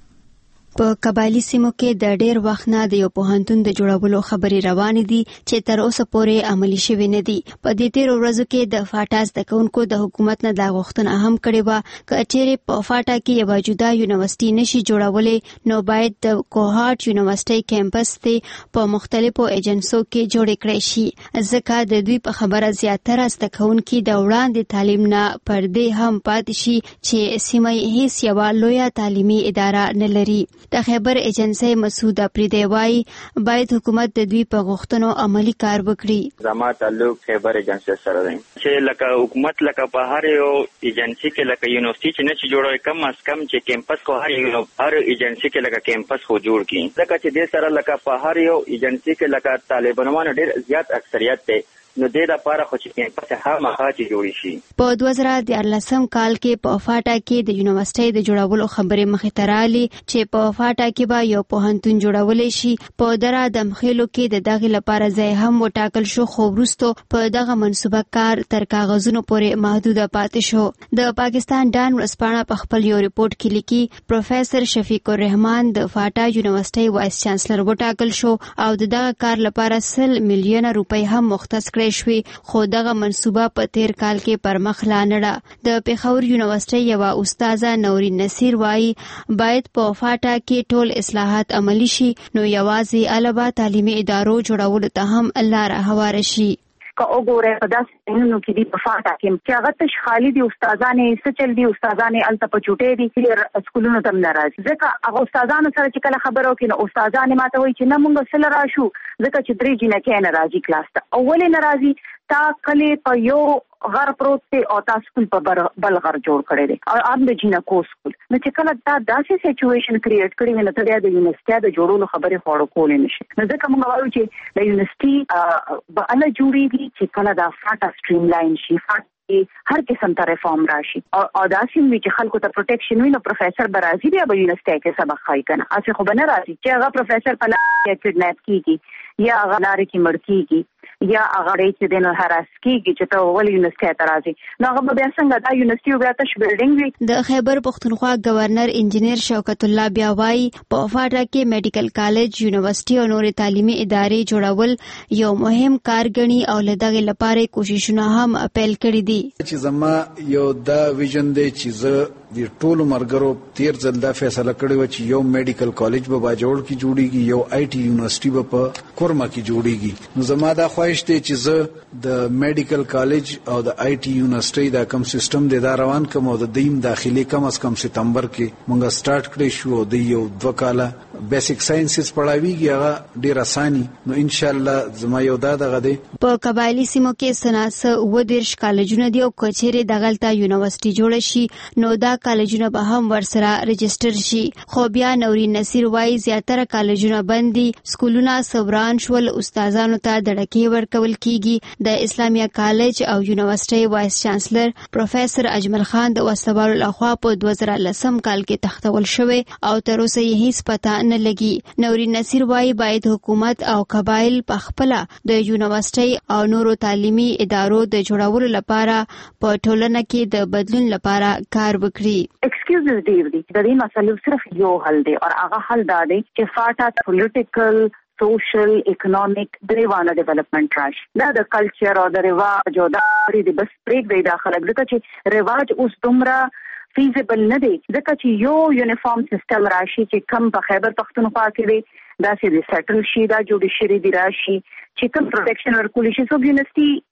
په قبایلی سیمو کې د ډېر وخت نه د یو پوهنتون د جوړولو خبرې روانې دي چې تر اوسه پورې عملي شوي نه دي. په دې تیرو ورځو کې د فاټا زده کوونکو د حکومت نه دا غوښتنه هم کړې وه که چیرې په فاټا کې یوه جدا یونیورسټي نشي جوړولی نو باید د کوهاټ یونیورسټي کیمپس ته په مختلفو ایجنسو کې جوړې کړی شي، ځکه د دوی په خبره زیاتره زده کوونکي د وړاندې تعلیم نه پردې هم پاتې شي چې سیمه یې هیڅ یوه لویه تعلیمي اداره نه لري. د خیبر ایجنسی مسعود اپریدی وایي باید حکومت د دوی په غوښتنو عملی کار وکړي. زما تعلق خیبر ایجنسی سره دی چې لکه حکومت لکه په هر یو ایجنسی کې لکه یونیورسيټي چې نه چې جوړوي کم از کم چې کیمپس کو هر یو هر ایجنسی کې لکه کیمپس خو جوړ کړي، ځکه چې د سره لکه په هر یو ایجنسی کې لکه طالبانو ډېر زیات اکثریت دی نو د دې لپاره خو چې کیمپس خامخا چې جوړ شي. په دوه زره دیارلسم کال کې په فاټا کې د یونیورسيټي د جوړولو خبرې مخې ته رالي چې په فاټا کې به یو پوهنتون جوړولی شي. په دره دمخیلو کې د دغې لپاره ځای هم وټاکل شو، خو وروستو په دغه منصوبه کار تر کاغذونو پورې محدوده پاتې شو. د پاکستان ډان ورځپاڼه په خپل یو رپورټ کې لیکي پروفیسر شفیق الرحمان د فاټا یونیورسيټي وایس چانسلر وټاکل شو او د دغه کار لپاره سل میلیونه روپۍ هم مختص کړي شوي، خو دغه منصوبه په تیر کال کې پر مخ لا نړه. د پیښور یونیورسيټي یوه استاده نورین نصیر وایي باید په فاټا کې ټول اصلاحات عملي شي نو یوازې البا تعلیمي ادارو جوړولو ته هم لار هواره شي. که وګورئ په داسې ځایونو کې دي په فاټا کې چې هغه تش خالي دي، استادانې څه چل دي، استادانې هلته په چوټۍ دي چې سکولونو ته هم نه راځي، ځکه هغه استادانو سره چې کله خبره وکړي نو استادانې ماته وایي چې نه مونږ سله راشو ځکه چې درې جینکۍ نه راځي کلاس ته. او ولې نه راځي؟ تا کلې په یو غر پروت دی او تا سکول په بل غر جوړ کړی دی او ام د جینکو سکول. نو چې کله دا داسې سچویشن کریټ کړي وي نو ته بیا د یونیورسيټي د جوړولو خبرې خو اړه کولی نه شي. نو ځکه موږ وایو چې د یونیورسيټي به هله جوړېږي چې کله دا فاټا سټریم لاین شي، فاټا هر قسم ته ریفارم راشي او داسې وي چې خلکو ته پروټیکشن وي نو پروفیسر به راځي بیا به یونیورسيټي کې سبق ښایي که نه، هسې خو به نه راځي چې هغه پروفیسر په لاره کې کډنیپ کېږي یا هغه لارې کې مړ کېږي یا هغه ډېر چې دی نو هراس کېږي چې ته ولې یونیورسيټي ته راځې، نو هغه به بیا څنګه دا یونیورسيټي بیا تش بلډینګ وي. د خیبر پښتونخوا گورنر انجینیر شوکت الله بیا وایي په فاټا کې میډیکل کالج، یونیورسيټي او نورې تعلیمي ادارې جوړول یو مهم کار ګڼي او له دغې لپاره کوششونه هم اپیل کړي دي. چې زما یو دا ویژن دی چې زه د ټولو مرګرو تیر ځل دا فیصله کړې وه چې یو میډیکل کالج به باجوړ کې جوړیږي، یو آی ټي یونیورسيټي به په کورما کې جوړیږي. نو زما دا خواهش دی چې زه د میډیکل کالج او د آی ټي یونیورسيټي دا کم سیستم دی دا روان کوم او د دیم داخلي کم از کم ستمبر کې مونږ سٹارټ کړی شو او د یو دوه کاله بیسیک ساينسز پڑھاویږي هغه ډیر اساني. نو ان شاء الله زما یو دا دغه دی. په قبایلی سیمو کې سناسه و دیرش کالجونه دی او کچېره دغلته یونیورسيټي جوړ شي نو دا کالجونه به هم ورسره رجستر شي. خو بیا نورین نصیر وایي زیاتره کالجونه بند دي، سکولونه سوران شول، استادانو ته دړکې ورکول کیږي. د اسلامیه کالج او یونیورسيټي وایس چانسلر پروفیسر اجمل خان د وسوالو لخوا په دوه زره لسم کال کې تختول شوی او تر اوسه یې هیڅ پته نه لګي. نورین نصیر وایي باید حکومت او قبایل په خپل د یونیورسيټي او نورو تعلیمي ادارو د جوړولو لپاره په ټولنه کې د بدلون لپاره کار وکړي. ایکسکیوزز ډیر دي، د دې مسلې صرف یو حل دی او هغه حل دا دی چې فاټا پولیټیکل، سوشل، اکنامک دریوانه ډیولپمنٹ راشي. دا د کلچر او د رواج او د اړې د بس پریک دی داخله ځکه چې رواج اوس دومره فیزیبل نه دی ځکه چې یو یونیفارم سیستم راشي چې کم په خیبر پښتونخوا کې دی داسې د سیټل شي دا جوړ شي دی راشي چې کوم پروټیکشن ورکول شي. سو یونیورسيټي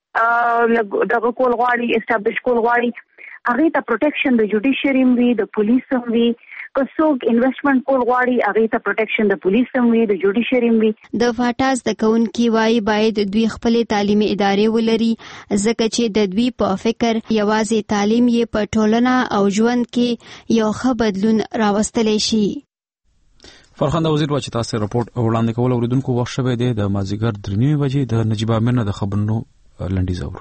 دغه کول غواړي اسټابلیش کول غواړي هغه ته پروټیکشن د جوډیشری وي د پولیس وي کوڅوک انویسټمنٹ کول غواړي هغه ته پروټیکشن د پولیس وي د جوډیشری وي د فاټاز د کونکي وای باید دوی خپل تعلیمي ادارې ولري ځکه چې د دوی په فکر یوازې تعلیم یې په ټولنه او ژوند کې یو ښه بدلون راوستلی شي. فرخنده وزیر و چې تاسو راپورټ وړاندې کول اوریدونکو وخت شوه د مازیګر درې نیمې بجې د نجیب امیر د خبرونو لنډیز اورو.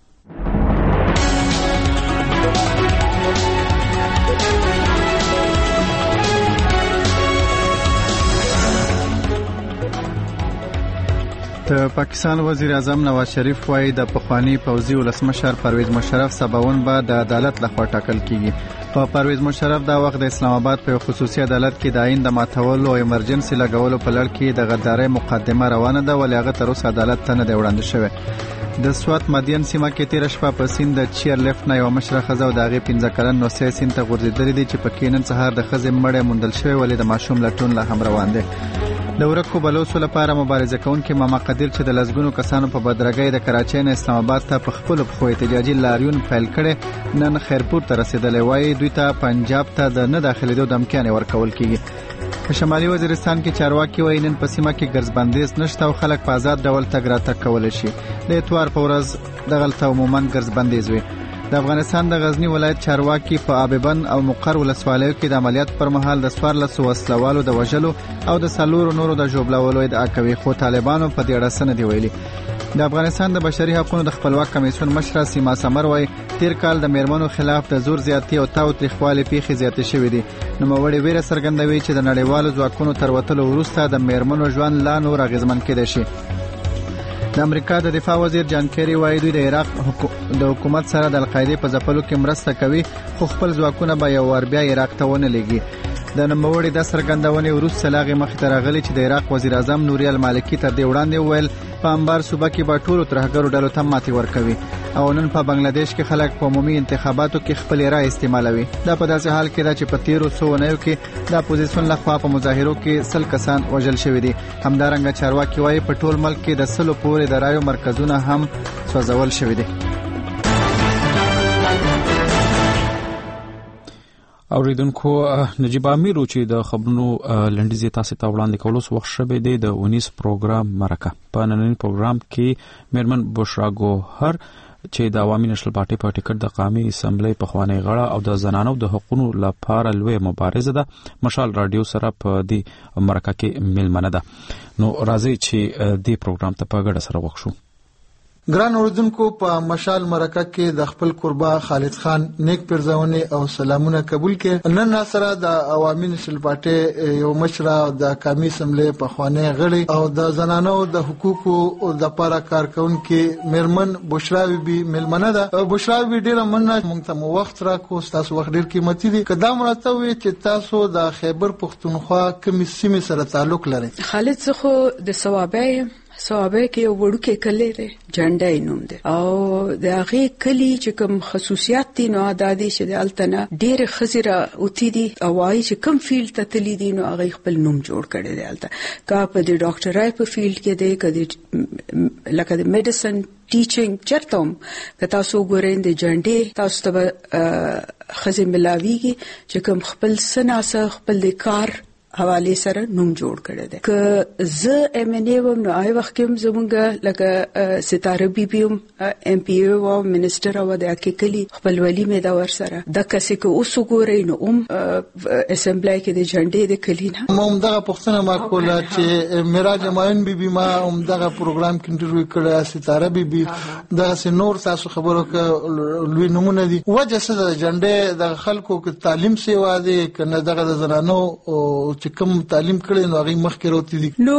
د پاکستان وزیر اعظم نواز شریف وايي د پخوانی پوځي ولسمشر پرویز مشرف سباون به د عدالت لخوا ټاکل کیږي. په پرویز مشرف دا وخت د اسلام آباد په خصوصي عدالت کې د آئین د ماتولو او ایمرجنسي لګولو په لړ کې د غدارۍ مقدمه روانه ده ولې هغه تر اوسه عدالت ته نه دی وړاندې شوی. د سوات مدین سیمه کې تیر شپه په سیند د چیر لیفت نه یو مشره ښځه او د هغې پنځه کلن نوسۍ سیند ته غورځېدلې دي چې پکې نن سهار د ښځې مړی موندل شوی ولې د ماشوم لټون لا هم روان دی. د ورکو بلوڅو لپاره مبارزه کوونکي ماما قدیر چې د لسګونو کسانو په بدرګۍ د کراچۍ نه اسلام آباد ته په خپلو پښو احتجاجي لاریون پیل کړی نن خیرپور ته رسېدلی وایي دوی ته پنجاب ته د نه داخلېدو دمکیانې ورکول کیږي. په شمالي وزیرستان کې چارواکي وایي نن په سیمه کې ګرځبندیز نشته او خلک په آزاد ډول تګ راتګ کولی شي. د اتوار په ورځ دغلته عموما ګرځبندیز وي. د افغانستان د غزنی ولایت چارواکي په آببند او مقر ولسوالیو کې د عملیات پر مهال د څوارلسو وسلوالو د وژلو او د څلورو نورو د ژوبلولو ادعا کوي خو طالبانو په دې اړه څه نه دي ویلي. د افغانستان د بشري حقوقو د خپلواک کمیسیون مشره سیما سمر وایي تیر کال د میرمنو خلاف د زور زیاتي او تاوتریخوالي پیښې زیاتې شوې دي. نوموړې ویره څرګندوي چې د نړیوالو ځواکونو تر وتلو وروسته د میرمنو ژوند لا نور اغیزمن کېدی شي. د امریکا د دفاع وزیر جان کیری وایي دوی د عراق د حکومت سره د القاعده په ځپلو کې مرسته کوي خو خپل ځواکونه به یو ور بیا عراق ته ونه لېږي. د نوموړي د څرګندونې وروسته لا غي مخې ته راغلي چې د عراق وزیر اعظم نوري المالکي تر دې وړاندې وویل په انبار صوبه کې به ټولو ترهګرو ډلو ته ماتې ورکوي او نن په بنگلاديش کې خلک په عمومي انتخاباتو کې خپل رائے استعمالوي. دا په داسې حال کې ده چې په تیرو څو اونیو کې د اپوزیسیون لخوا په مظاهرو کې سل کسان وژل شوي دي. همدارنګه چارواکي وایي په ټول ملک کې د سلو پورې د رایو مرکزونه هم سوځول شوي دي. اوریدونکو نجیب امیر چې د خبرونو لنډیز تاسو ته وړاندې کولو سو وخت شوه دی د ونیس پروګرام مرکه په نننی پروګرام کې میرمن بشرا ګوهر چې د عوامي نشل پارټي په ټیکټ د قومي اسمبلی په خوانی غړه او د زنانو د حقوقو لپاره لوی مبارزه ده مشال رادیو سره په دې مرکه کې ملمنه ده. نو راځي چې دې پروګرام ته په ګډه سره وښو. ګران اوریدونکو په مشال مرکه کې د خپل قربا خالد خان نیک پرځونی او سلامونه قبول کړي. نن سره د عوامي نشل پارټي یو مشره د قومي اسمبلی په خوانی غړي او د زنانو د حقوقو د لپاره کارکونکو میرمن بشرا بي ملمنه ده. بشرا بي ډیره مننه مونږ ته وخت راکو تاسو وخت ډیر قیمتي دي. کدا مرته وي چې تاسو د خیبر پختونخوا کومې سیمې سره تعلق لري؟ خالد زخو د ثوابه صوابه کې یو وړوکی کلی دی جنډای نوم دی او د هغه کلی چې کوم خصوصیات دي نو عادي چې د التنه ډېر خزره اوتی دي او وايي چې کوم فیلډ ته تللی دي نو هغه خپل نوم جوړ کړی دی الته کا په د ډاکټرای په فیلډ کې دی کدي لکه د میډیسن ټیچینګ چرتم که تاسو ګورئ د جنډې تاسو ته خزه ملاویږي چې کوم خپل سناسه خپل د کار حواله سره نوم جوړ کړی دی. که زه ام ان ای وم نو آی وخت کې زمونږ لکه ستاره بی بی ام ام پی او منسٹر او د اکیکلی خپل ولی مې دا ور سره د کسې کو اوس ګورې نو ام اسمبلی کې د جنډې د کلینا موږ دغه پښتنه ما کوله چې میراج ماین بی بی ما هم دغه پروګرام کې انټرویو کړی ستاره بی بی دغه نور تاسو خبرو کې لوی نمونه دي وجه څه د جنډې د خلکو کې تعلیم سیوا دي کنه دغه د زنانو چې کوم تعلیم کړي نو هغه مخکې راوتی دي. نو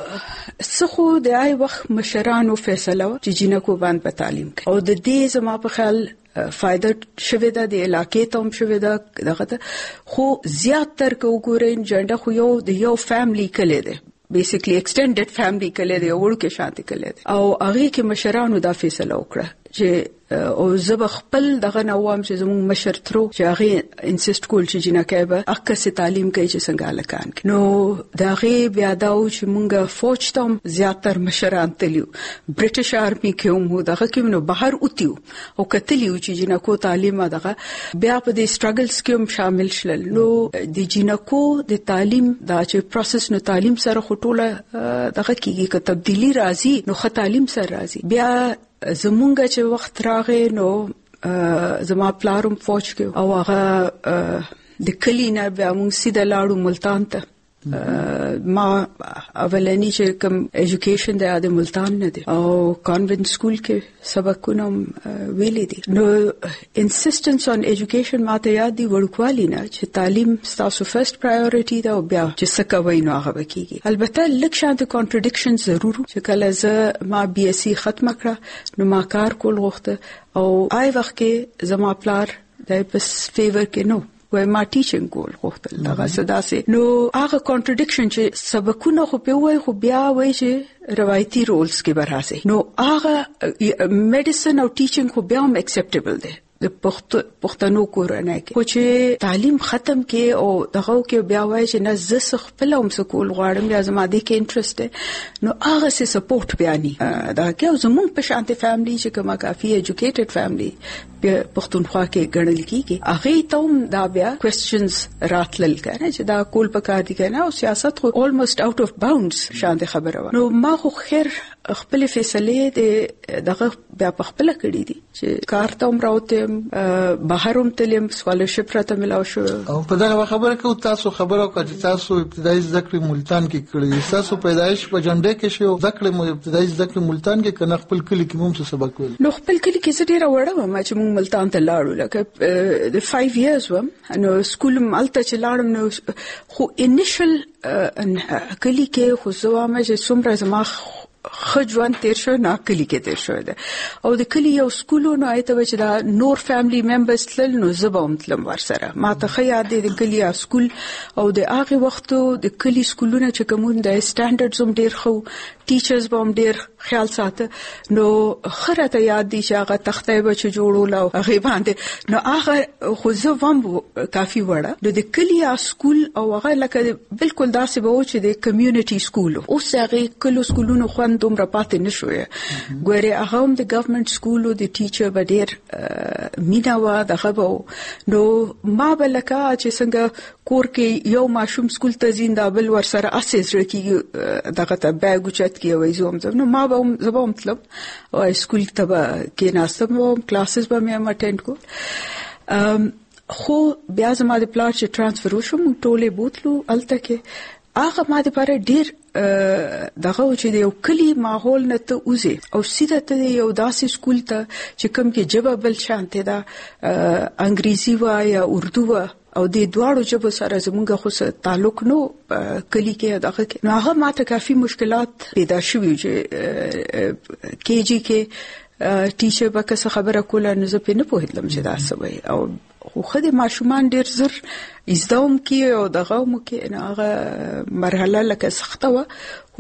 څخه د آی وخت مشرانو فیصله چې جنکو باندې په تعلیم کوي او د دې زما په خیال فائدہ شوه ده د علاقې ته هم شوه ده دغه خو زیات تر کو ګورین جنډه خو یو د یو فیملی کله ده بیسیکلی ایکسټینډډ فیملی کله دی ورکه شانتي کله دی او هغه کې مشرانو دا فیصله وکړه چې او زب خپل دغه نوام چې زموږ مشر ترو چې هغه انسیست کول چې جنکه به اکه سي تعلیم کوي چې څنګه لکان نو دغه بیا داو چې مونږه فوج تم زیاتر مشران تلیو برټش آرمي کې هم دغه کې نو بهر اوتیو او کتلیو چې جنکو تعلیم دغه بیا په دې سټرګلز کې هم شامل شول نو د جنکو د تعلیم دا چې پروسس نو تعلیم سره خټوله دغه کېږي ک تبدیلی راځي نو خ تعلیم سره راځي بیا زمونږ چې وخت راغی نو زما پلارم فوج کې او هغه د کلینا بیا موږ سیده لاړو ملتان ته ما اولنی چې کوم ایجوکیشن د ملتان نه دی او کانوینټ سکول کې سبقونه ویلې دي نو انسیسټنس آن ایجوکیشن ماته یاد دی ورکوالی نه چې تعلیم ستاسو فرست پرایورټی دا او بیا چې څه کوي نو هغه کیږي البته لږ شان د کانټرډکشن ضرور چې کله زه ما بي اس سي ختم کړه نو ما کار کول غوښته او آی وخت کې زما پلار د پس فیور کې نو وای ما ټیچینګ کول غوښتل دغه صدا سي نو هغه کانټرډکشن چې سبقونه خو په وای خو بیا وای چې روایتي رولز کې براسي نو هغه میډیسن او ټیچینګ خو بیا هم اکسپټیبل دی د پښتنو کورنۍ کې خو چې تعلیم ختم کې او دغه کې بیا وای چې نه زه خپل هم سکول غواړم یا زما دې کې انټرست دی نو هغه سي سپورټ بیاني دا کې زموږ په شانتي فیملی چې کومه کافي ایجوکیټډ فیملی په پښتونخوا کې ګڼل کیږي هغه ته هم دا بیا کوېسچنز راتلل کنه چې دا کول پکار دي کنه او سیاست خو almost out of bounds شانتي خبره و نو ما خو خیر خپل فیصله د دغه بیا په خپل کړی دي چې کار ته هم راوته بهروم تلم سکالرشپ راته ملاو شو او په دغه خبره کې تاسو خبرو کړئ تاسو ابتدایي زده کړې ملتان کې کړې تاسو پیدایش په جنډه کې شو زده کړې ابتدایي زده کړې ملتان کې کنه خپل کلی کې هم څه سبق ویل نو خپل کلی کې څه ډیر وړه ما چې موږ ملتان ته لاړو لکه د five years وم نو سکول مالته چې لاړم نو خو انیشل کلی کې خو زما چې څومره زما خجوان تیر شو نه کلی کې تیر شو ده او د کلی یو سکولونو آیته چې دا نور فیملی ممبرز تل نو زبوم تلم ورسره ما ته خیال دي د کلی سکول او د هغه وختو د کلی سکولونه چې کوم د سټانډرډز هم ډیر خو ټیچرز به هم ډیر خیال ساته نو خرته یاد دي چې هغه تخته به چې جوړول او هغه باندې نو هغه خو زوم کافي وړه نو د کلی سکول او هغه لکه بالکل داسې به و چې د کمیونټي سکول اوس هغه کلو سکولونو خو دومره پاتې نشوي ګوره هغه هم د ګورنمنت سکول او د ټیچر به ډیر مینا و دغه وو نو ما بلکه چې څنګه کور کې یو ماشوم سکول ته زیندا بل ور سره اساس رکی دغه ته بیگ چت کې وای زوم زم نو ما به زبوم مطلب او سکول ته کې ناستم او کلاسز به مې اټینډ کو خو بیا زما د پلار چې ترانسفر وشو مونږ ټوله بوتلو الته کې هغه ما د پاره ډیر دغه چې یو کلی ماحول نه ته اوزي او سیده ته یو داسې سکول ته چې کوم کې جبه بل شانته دا انګریزي وا یا اردو وا او د دواړو ژبو سره زموږ خو سره تعلق نو کلی کې دغه کې نو هغه ماته کافي مشکلات پیدا شوي چې کېجی کې ټیچر به څه خبره کوله نو زه په نه پوهیدم چې دا څه وایي او خو خدای ماشومان ډیر زر ازدوم کې او دغه مو کې هغه مرحله لکه سخته و خو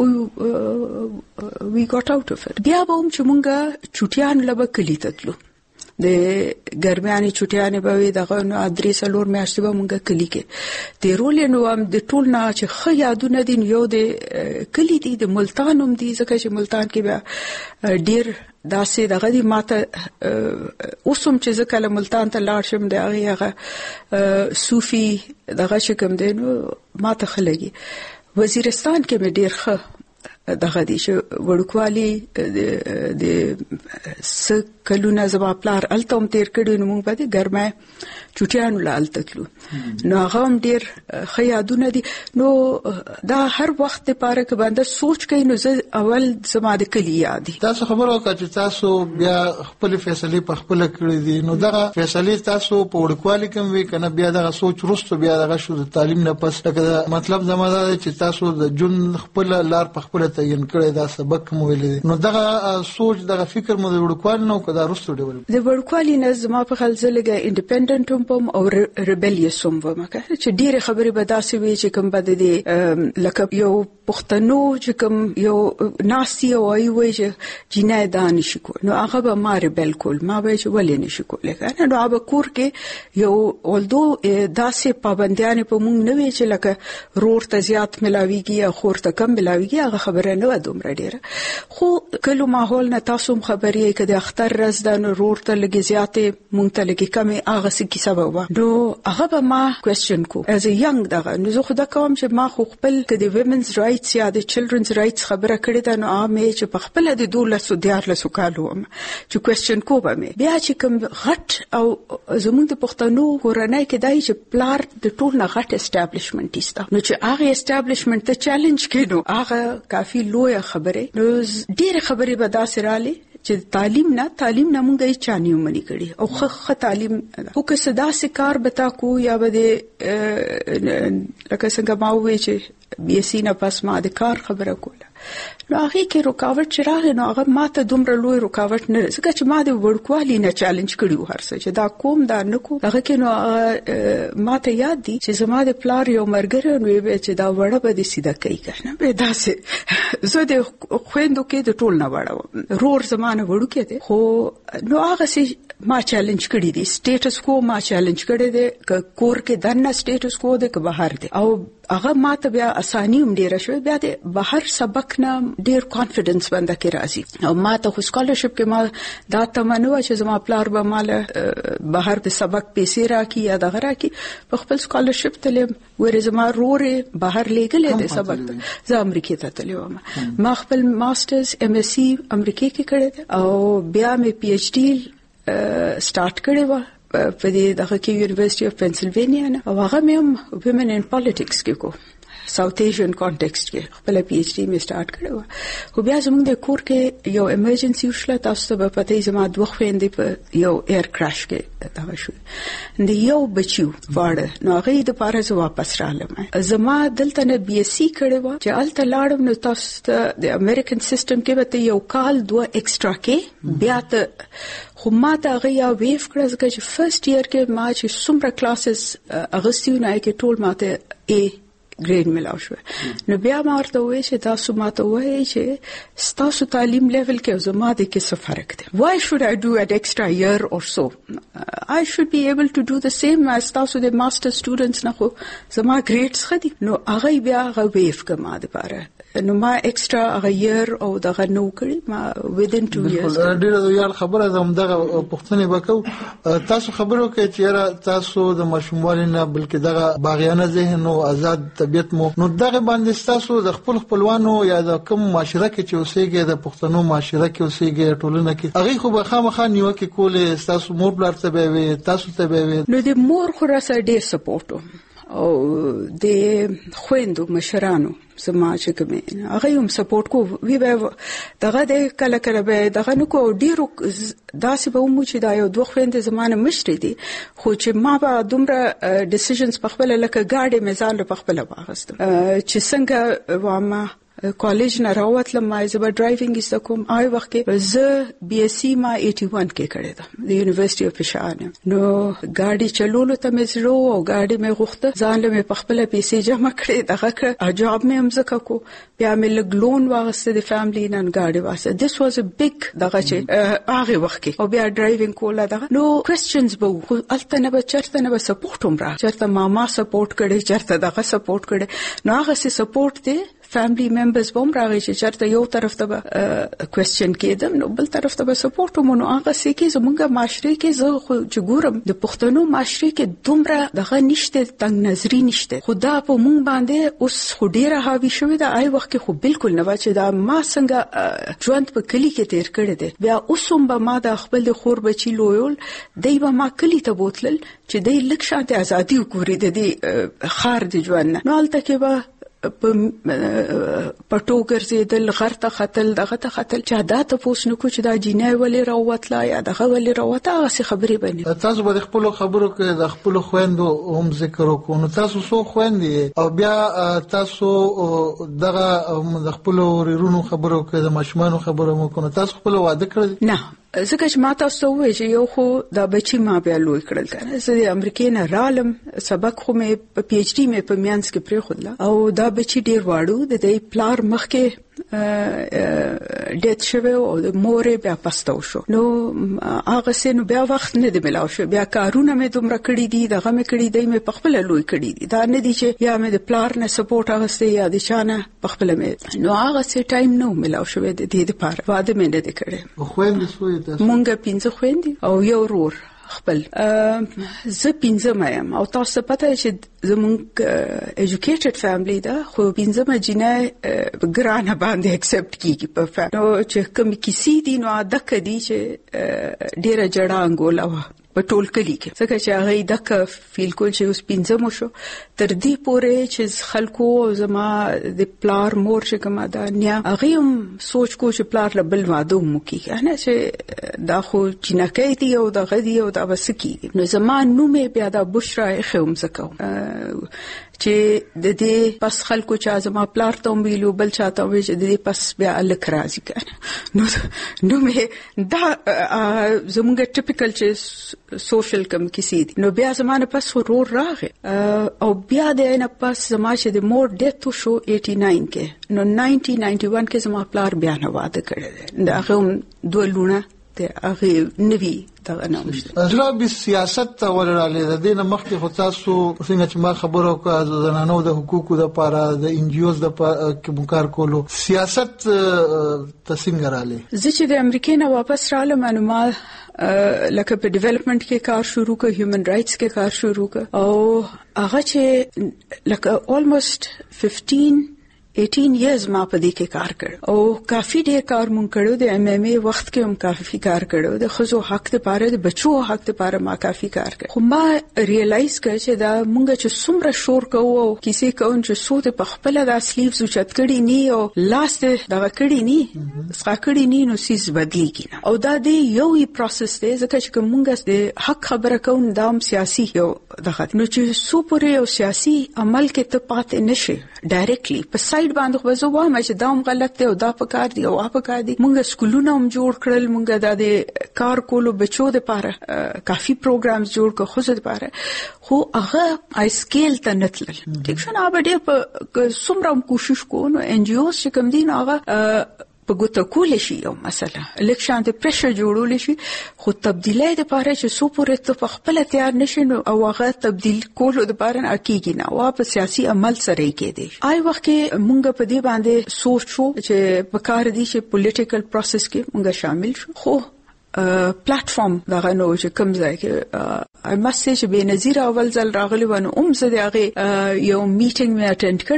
وی ګاټ اوټ اف اټ بیا به هم چې مونږه چټیان لبه کلی تتلو د ګرمیانې چټیانې به وي دغه نو ادرې سلور میاشتې به مونږه کلی کې د رول نو هم د ټول نه چې خ یادونه دي یو د کلی دي د ملتان هم دي ځکه چې ملتان کې بیا ډیر داسې دغه دی ماته اوسم چې ځکه له ملتان ته لاړ شم د هغه هغه صوفي دغه شکم دی نو ماته خلګي وزیرستان کې مې ډیر ښه دغه دی چې وړوکوالي د س کلونه زما پلار الته هم تیر کړي نو موږ به ګرمه چټیانو لالته تلو نو هغه هم ډیر ښه یادونه دي نو دا هر وخت لپاره کې باندې سوچ کوي نو زه اول زما د کلی یاد دي تاسو خبرو وکړه چې تاسو بیا خپل فیصله په خپل کړی دي نو دغه فیصله تاسو په وړوکوالي کې وی کنه بیا دغه سوچ رستو بیا دغه شو د تعلیم نه پس دغه مطلب زموږ دا چې تاسو د جون خپل لار په خپل تعین کړی دا سبق مو ویلې. نو دغه سوچ دغه فکر مو د وړوکوالي نو کدا رستو ډول د وړوکوالي نه زما په خیال زلګه انډیپندنت هم او ریبلیس هم ومه چې ډیره خبرې به داسې وي چې کوم بده دي لکه یو پښتنو چې کوم یو ناسي او ای وای چې جنای دان شي کو نو هغه به ما ریبل کول ما به چې ولې نشي کولای کنه نو هغه کور کې یو اولدو داسې پابندیان په مونږ نه وی چې لکه رور ته زیات ملاویږي یا خور ته کم ملاویږي هغه خبره نه و دومره ډیره خو کله ماحول نه تاسو خبرې کړي اختر رز د رور ته لګي زیاتې مونږ ته لګي کمه هغه څه کی سبب و نو هغه به ما کوېسچن کو as a young دغه نو زه خدا کوم چې ما خو خپل کدي ویمنز رائټس یا د چلډرنز رائټس خبره کړې ده نو عامه چې په خپل د دولسو دیارلسو کالو چې کوېسچن کو به مې بیا چې کوم غټ او زموږ د پښتنو کورنۍ کې دای چې پلار د ټول نه غټ اسټابلیشمنت ایستا نو چې هغه اسټابلیشمنت ته چیلنج کینو هغه کافي لوی خبره نو ډیره خبره به داسې رالي چې تعلیم نه تعلیم نه مونږ یې چانیو منی کړي او خه تعلیم خو که صدا سي کار بتا کو یا به لکه څنګه ما وې چې بي اس سي نه پس ما د کار خبره کوله نو هغه کې رکاوټ چې راغی نو هغه ماته دومره لوی رکاوټ نه ځکه چې ما د وړکوالي نه چیلنج کړیو هر څه چې دا کوم دا نه کو هغه کې نو ماته یاد دي چې زما د پلار یو مرګره نو به چې دا وړه به د سیده کوي کنه به داسې زه د خويندو کې د ټول نه وړم رور زمانه وړو کې دي خو نو هغه سي ما چیلنج کړی دي سټیټس کو ما چیلنج کړی دي کور کې دنه سټیټس کو د بهر دي او هغه ماته بیا اساني هم ډیره شوه بیا د بهر سبق نه ډیر کانفیډنس باندې کې راځي او ماته خو سکالرشپ کې ما دا تمنو چې زما پلار به مال بهر د سبق پیسې راکې یا دغه راکې په خپل سکالرشپ تلم ورې زما رورې بهر لګلې د سبق زه امریکا ته تلم ما خپل ماسترز ام اس سی امریکا کې کړی او بیا مې پی ایچ ډی سٹارټ کړی و په دې دغه کې یونیورسيټي اف پنسلوانیا نه او هغه مې ویمن ان پالیټکس کې کو ساوث ایشین کانټیکسټ کې خپل پی ایچ ډی مې سٹارټ کړو خو بیا زموږ د کور کې یو ایمرجنسي وشله تاسو ته په پته زما دوه خويندې په یو ایر کراش کې دا شو د یو بچیو واړه نو هغه د پاره زه واپس رالم زما دلته نه بي اس سي کړو چې الته لاړم نو تاسو ته د امریکن سیستم کې به یو کال دوه ایکسترا کې بیا ته خو ما ته هغه یا ویف کړه ځکه چې فرست ایئر کې ما چې څومره کلاسز اغستیو نه کې ټول ماته ای ګریډ ملاو شو نو بیا ما ورته وایي چې تاسو ماته وایي چې تاسو تعلیم لیول کې زما د کې څه فرق دی why should I do an extra year or so I should be able to do the same as تاسو د ماستر سټوډنټس نه خو زما ګریډز خدي نو هغه بیا هغه ویف کما د پاره نو ما ایکسترا هغه year او دغه نو کړی ما within two years ډیره یو خبره زم دغه پښتنې وکاو تاسو خبرو کې چې تاسو د مشمولین نه بلکې دغه باغیانه ذهن او آزاد طبيعت مو نو دغه باندې تاسو د خپل خپلوانو یا د کوم معاشره کې چې اوسېږي د پښتنو معاشره کې اوسېږي ټولنه کې هغه خو به خامخا نیوکه کولې تاسو مور بلار ته به وي تاسو ته به وي نو د مور خو راسه ډیر سپورټ او د خويندو مشرانو زما چې کومه هغه هم سپورټ کو وی به دغه د کله کله به دغه نو کو ډیرو داسې به مو چې دا یو دوه خويندې زمانه مشري دي خو چې ما به دومره ډیسیژنز په خپل لکه گاډي میزان په خپل واغست چې څنګه وامه کالج نه راوتلم ما زه ډرایوینګ است کوم آی وخت کې زه بي اس سي ما اثمانوي کې کړی دا د یونیورسيټي اف پېښور نو گاډي چلولو ته مې زرو او گاډي مې غوښته ځان له په خپل پیسې جمع کړې دغه کړ جاب مې هم زکه کو بیا مې لګ لون واغسته د فیملی نن گاډي واسه this was a big دغه چې هغه وخت کې او بیا ډرایوینګ کوله دغه نو کوېسچنز به الته نه به چرته نه به سپورټ هم را چرته ماما سپورټ کړي چرته دغه سپورټ کړي نو هغه سي سپورټ دی فیملی ممبرز بوم راغی چې چرته یو طرف ته به کوېسچن کېدم نو بل طرف ته به سپورټ مونږ هغه سې کې زمونږه معاشري کې زه خو چې ګورم د پښتنو معاشري کې دومره دغه نشته تنگ نظری نشته خدا په مونږ باندې اوس خو ډیره هاوی شوې ده آی وخت کې خو بالکل نه و چې دا ما څنګه ژوند په کلی کې تیر کړی دی بیا اوسم به ما د خپل خور بچی لویول دی به ما کلی ته بوتلل چې دی لک شانته ازادي وګوري د دې خار د ژوند نو الته کې به پټو ګرځیدل غرته خطل دغه ته خطل چا دا ته پوښتنه کو چې دا جینای ولې راوتلا یا دغه ولې راوته هغه څه خبرې بنې. تاسو به خپل خبرو کې د خپل خويندو هم ذکر وکړو نو تاسو سو خويندې او بیا تاسو دغه د خپل ورونو خبرو کې د ماشومان خبرو مو کو تاسو خپل واده کړل؟ نه ځکه چې ما تاسو وایي چې یو خو دا بچی ما بیا لوی کړل کنه زه د امریکا نه رالم سبق خو مې په پی ایچ ډي مې په میانس کې پرې خدلا او دا بچی ډیر واړو د دې پلار مخکې ډیت شوه او د مورې بیا پستو شو نو هغه سينو بیا وخت نه دی ملاو شو بیا کارونه مې دومره کړی دي دغه مې کړی دی مې په خپل لوی کړی دي دا نه دي چې یا مې د پلار نه سپورټ اغسته یا د شانه په خپل مې نو هغه سي ټایم نو ملاو شو د دې لپاره واده مې نه دی کړی. خويندې سوې تاسو؟ مونږه پنځه خويندې او یو ورور خپل زه پنځم یم او تاسو پته چې زمونږ ایجوکیټډ فیملی ده خو پنځم جنای ګرانه باندې اکسپټ کیږي په فیملی نو چې کوم کیسې دي نو د کدي چې ډیره جړه انګولا په ټول کلی کې څنګه چې هغه دک فیل کول چې اوس پنځم شو تر دې پورې چې خلکو زما د پلار مور چې کومه دا نیا هغه هم سوچ کو چې پلار له بل واده مو کیږي نه چې دا خو چینکې دی او دا غدي او دا وسکی نو زما نومې بیا دا بشرا خوم زکو چې د دې پس خلکو چې زما پلار ته ویلو بل چاته وی چې د دې پس بیا الک راځي کنه نو نو مې دا زموږ ټیپیکل چې سوشل کم کسی نو بیا زمانه پس ورور راغې او بیا د نه پس زما چې د مور ډیت شو اسی نو کې نو نائنټین نائنټي ون کې زما پلار بیا نه واده کړی دا هغه دوه لونه ته هغه نوی دا نه مشته اجراب سیاست ولراله د دینه مخکې خو تاسو څنګه چې ما خبرو کوه د زنانو د حقوقو د لپاره د انجیوز د کوم کار کولو سیاست څنګه رااله زه چې د امریکا نه واپس رالم نو لکه په ډیولپمنٹ کې کار شروع کړ هیومن رائټس کې کار شروع کړ او هغه چې لکه almost fifteen eighteen years ما په دې کې کار کړ او کافي ډېر کار مونږ کړو د ایم ایم ای وخت کې هم کافي کار کړو د خزو حق لپاره د بچو حق لپاره ما کافي کار کړ خو ما ریلایز کړ چې دا مونږ چې څومره شور کوو او کیسې کوو چې سود په خپل د سلیوز چت کړي ني او لاست دا کړي ني څخه کړي ني نو سیس بدلیږي او دا د یو ای پروسس دی ځکه چې مونږ د حق خبره کوو دام سیاسي یو دغه نو چې سوپر او سیاسي عمل کې ته پاتې نشي ډایرکټلی په باندې خو زه وایم چې دا هم غلط دی او دا پکار دی او هغه پکار دی مونږ سکولونه هم جوړ کړل مونږ د کار کولو بچو د لپاره کافي پروګرامز جوړ کړ خو زه لپاره خو هغه آی سکیل ته نتل ټیک شنه هغه ډېر څومره کوشش کوو نو ان جی اوز چې کوم دي هغه په ګوته کول شي یو مسله الیکشن ته پریشر جوړول شي خو تبدیلای د پاره چې سو پورې ته په خپل تیار نشي نو او هغه تبدیل کول د پاره اکیږي نه او په سیاسي عمل سره کېږي آی وخت کې مونږ په دې باندې سوچو چې په کار دي چې پولیټیکل پروسس کې مونږ شامل شو خو پلیټ فارم دا غنو چې کوم ځای کې ا مسیج به نظیر اول ځل راغلی ونه اوم زه دغه یو میټینګ مې اټینډ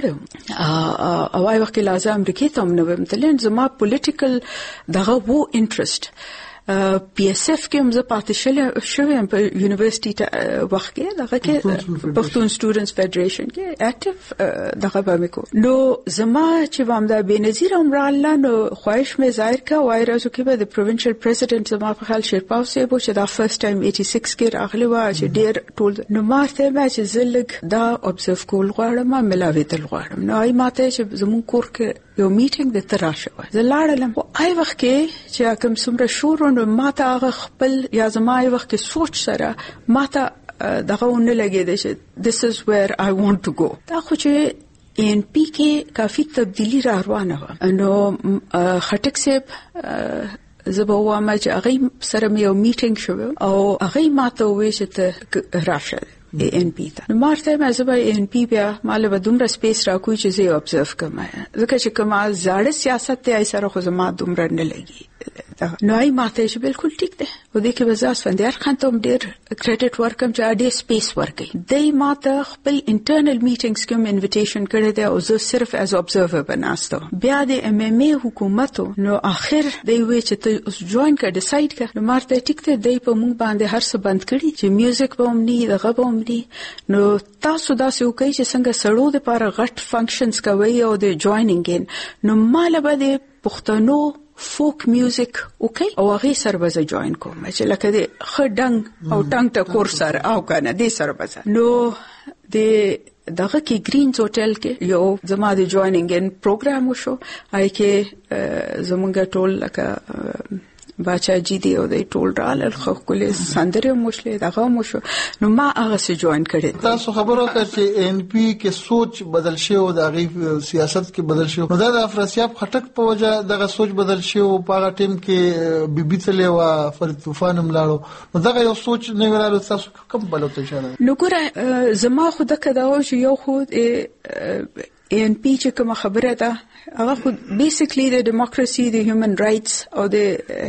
کړم او وايي وخت لازم امریکا ته هم نو متلن زما پولیټیکل دغه وو انټرست پی ایس اف کې هم زه پاتې شل شوم په یونیورسيټي وخت کې دغه کې پښتون سټوډنټس فدریشن کې اکټیو دغه به مکو نو زما چې وام دا بنظیر عمران نو خواهش مې ظاهر کا وای راځو کې به د پروینشل پریزیډنټ زما په خیال شیرپاو سیبو چې دا فرست ټایم eighty six کې راغلی و چې ډیر ټول نو ماته ما چې زلګ دا ابزرو کول غواړم ما ملاوي تل غواړم نو ای ماته چې زمون کور کې یو میټینګ د تراشه و زه لاړم او آی وخت کې چې کوم څومره شور نو ماته هغه خپل یا زما آی وخت کې سوچ سره ماته دغه ونه لګیږي چې this is where I want to go دا خو چې ان پی کې کافي تبدیلی را روانه و نو خټک صاحب زه به وایم چې هغه سره یو میټینګ شو او هغه ماته وې چې ته راشه ای ان پی ته نو مارته مې زبې ای ان پی بیا مال به دومره سپیس راکوي چې زه ابزرو کوم ځکه چې کومه زړه سیاست ته ای سره خو زما دومره نه لګي نو ای ماته چې بالکل ټیک ده و دې کې وزاس اسفندیار خان ته ډیر کریډټ ورکم چې ډیر سپیس ورکړي دای ماته خپل انټرنل میټینګز کوم انویټیشن کړی دی او زه صرف ایز ابزرور بناستم بیا د ام ام ای حکومت نو اخر دی وی چې ته اوس جوائن کړه ډیساید کړه نو مارته ټیک ته دی په مونږ باندې هر څه بند کړي چې میوزیک به هم نه دغه به هم نه نو تاسو داسې وکړئ چې څنګه سړو د لپاره غټ فنکشنز کوي او د جوائنینګ ان نو مال به د پښتنو فوک میوزیک اوکي او هغه سره به زه جوائن کوم چې لکه د خډنګ او ټنګ ټکور سره او کنه دې سره به نو د دغه کې گرینز هوټل کې یو زما د جوائنینګ ان پروګرام وشو آی کې زمونږ ټول لکه باچا جی دی او د ټول رال خو کولې سندره مشله دغه مشو نو ما هغه سره جوائن کړی تاسو خبرو کړ چې ان پی کې سوچ بدل شي او د غي سیاست کې بدل شي نو دا د افراسیاب خټک په وجه دغه سوچ بدل شي او په هغه ټیم کې بیبي تلې او فرید طوفان ملاړو نو دغه یو سوچ نه ورالو تاسو کوم بلوته شاله نو ګره زما خو دغه دا او یو خو ان پی چې کوم خبره ده هغه خو بیسیکلی د دیموکراسي د هیومن رائټس او د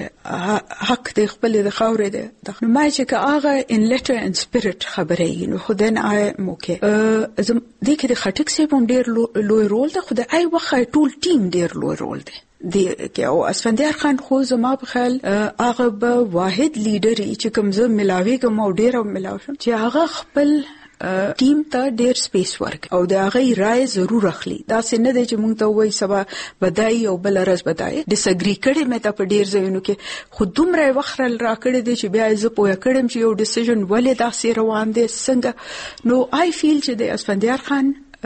حق د خپل د خاورې ده نو ما چې هغه ان لیټر اند سپیریټ خبره یې نو خو دن آی موکه زم د کې د خټک سي هم ډیر لوی رول ده خو د آی وخت ټول ټیم ډیر لوی رول ده د کې او اسفندیار خان خو زما په خیال هغه به واحد لیډر چې کوم زه ملاوي کوم او ډیر ملاوي چې هغه خپل ټیم ته ډیر سپیس ورک او د هغه رائے ضرور اخلي دا څنګه دی چې موږ ته وایي سبا بدای او بل راز بدای ډیسګری کړي مې ته په ډیر ځایونو کې خو دومره وخرل را کړی دی چې بیا زه پوهه کړم چې یو ډیسیژن ولې داسې روان دی څنګه نو آی فیل چې د اسفندیار خان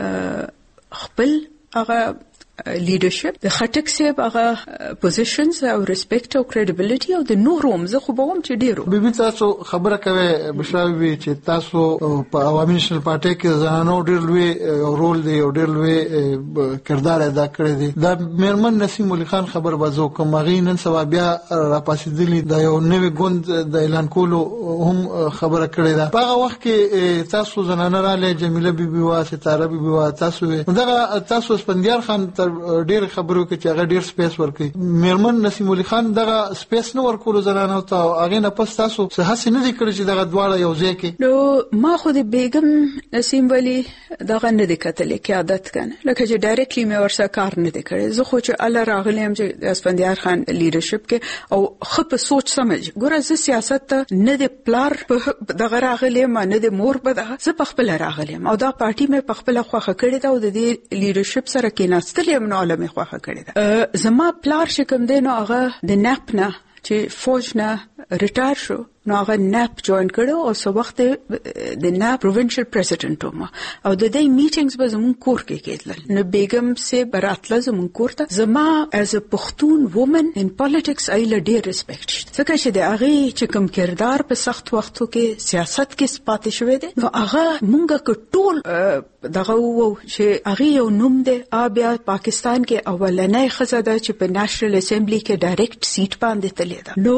خپل هغه لیډرشپ د خټک صاحب هغه پوزیشنز او ریسپیکټ او کریډیبিলিټي او د نورو مزه خو به هم چې ډیرو بیبي تاسو خبره کوي بشراوي چې تاسو په عوامي نېشنل پارټي کې ځانو ډیر لوی رول دی او ډیر لوی کردار ادا کړی دی دا میرمن نسیم علي خان خبر بازو کوم غي نن سبا بیا را پاسېدلی دا یو نوې ګوند د اعلان کولو هم خبره کړې ده په هغه وخت کې تاسو زنانه را لې جمیله بیبي وا ستاره بیبي وا تاسو دا تاسو اسفندیار خان ډیر خبرو کې چې هغه ډیر سپیس ورکړي میرمن نسیم علي خان دغه سپیس نه ورکول زنانه ته هغه نه پس تاسو څه هڅه نه کړی چې دغه دواړه یو ځای کې نو ما خو د بیگم نسیم علي دغه نه د کتلې کې عادت کنه لکه چې ډایرکټلی مې ورسره کار نه کړی زه خو چې الله راغلم چې اسفندیار خان لیډرشپ کې او خپ سوچ سمج ګوره زه سیاست ته نه د پلار دغه راغلم نه د مور په دغه زه په خپل راغلم او دا پارټي مې په خپل خوخه کړی دا او د لیډرشپ سره کې ناستلې نو علمي خوخه کړی دا زما پلار چې کوم دی نو هغه د نپ نه چې فوج نه ریټایر شو نو هغه نپ جوائن کړو او سو وخت د نپ پروینشل پریزیډنټ و او د دې میټینګز به زمون کور کې کېدل نو بیگم سه براتله زمون کور ته زما as a پښتون وومن ان پالیټکس ای له ډیر ریسپیکټ ځکه چې د هغه چې کوم کردار په سخت وختو کې سیاست کې سپاتې شوې ده نو هغه مونږه ټول دغه وو چې هغه یو نوم دی بیا پاکستان کې اولنۍ خزه ده چې په نېشنل اسمبلی کې ډایرکټ سیټ باندې تللی ده نو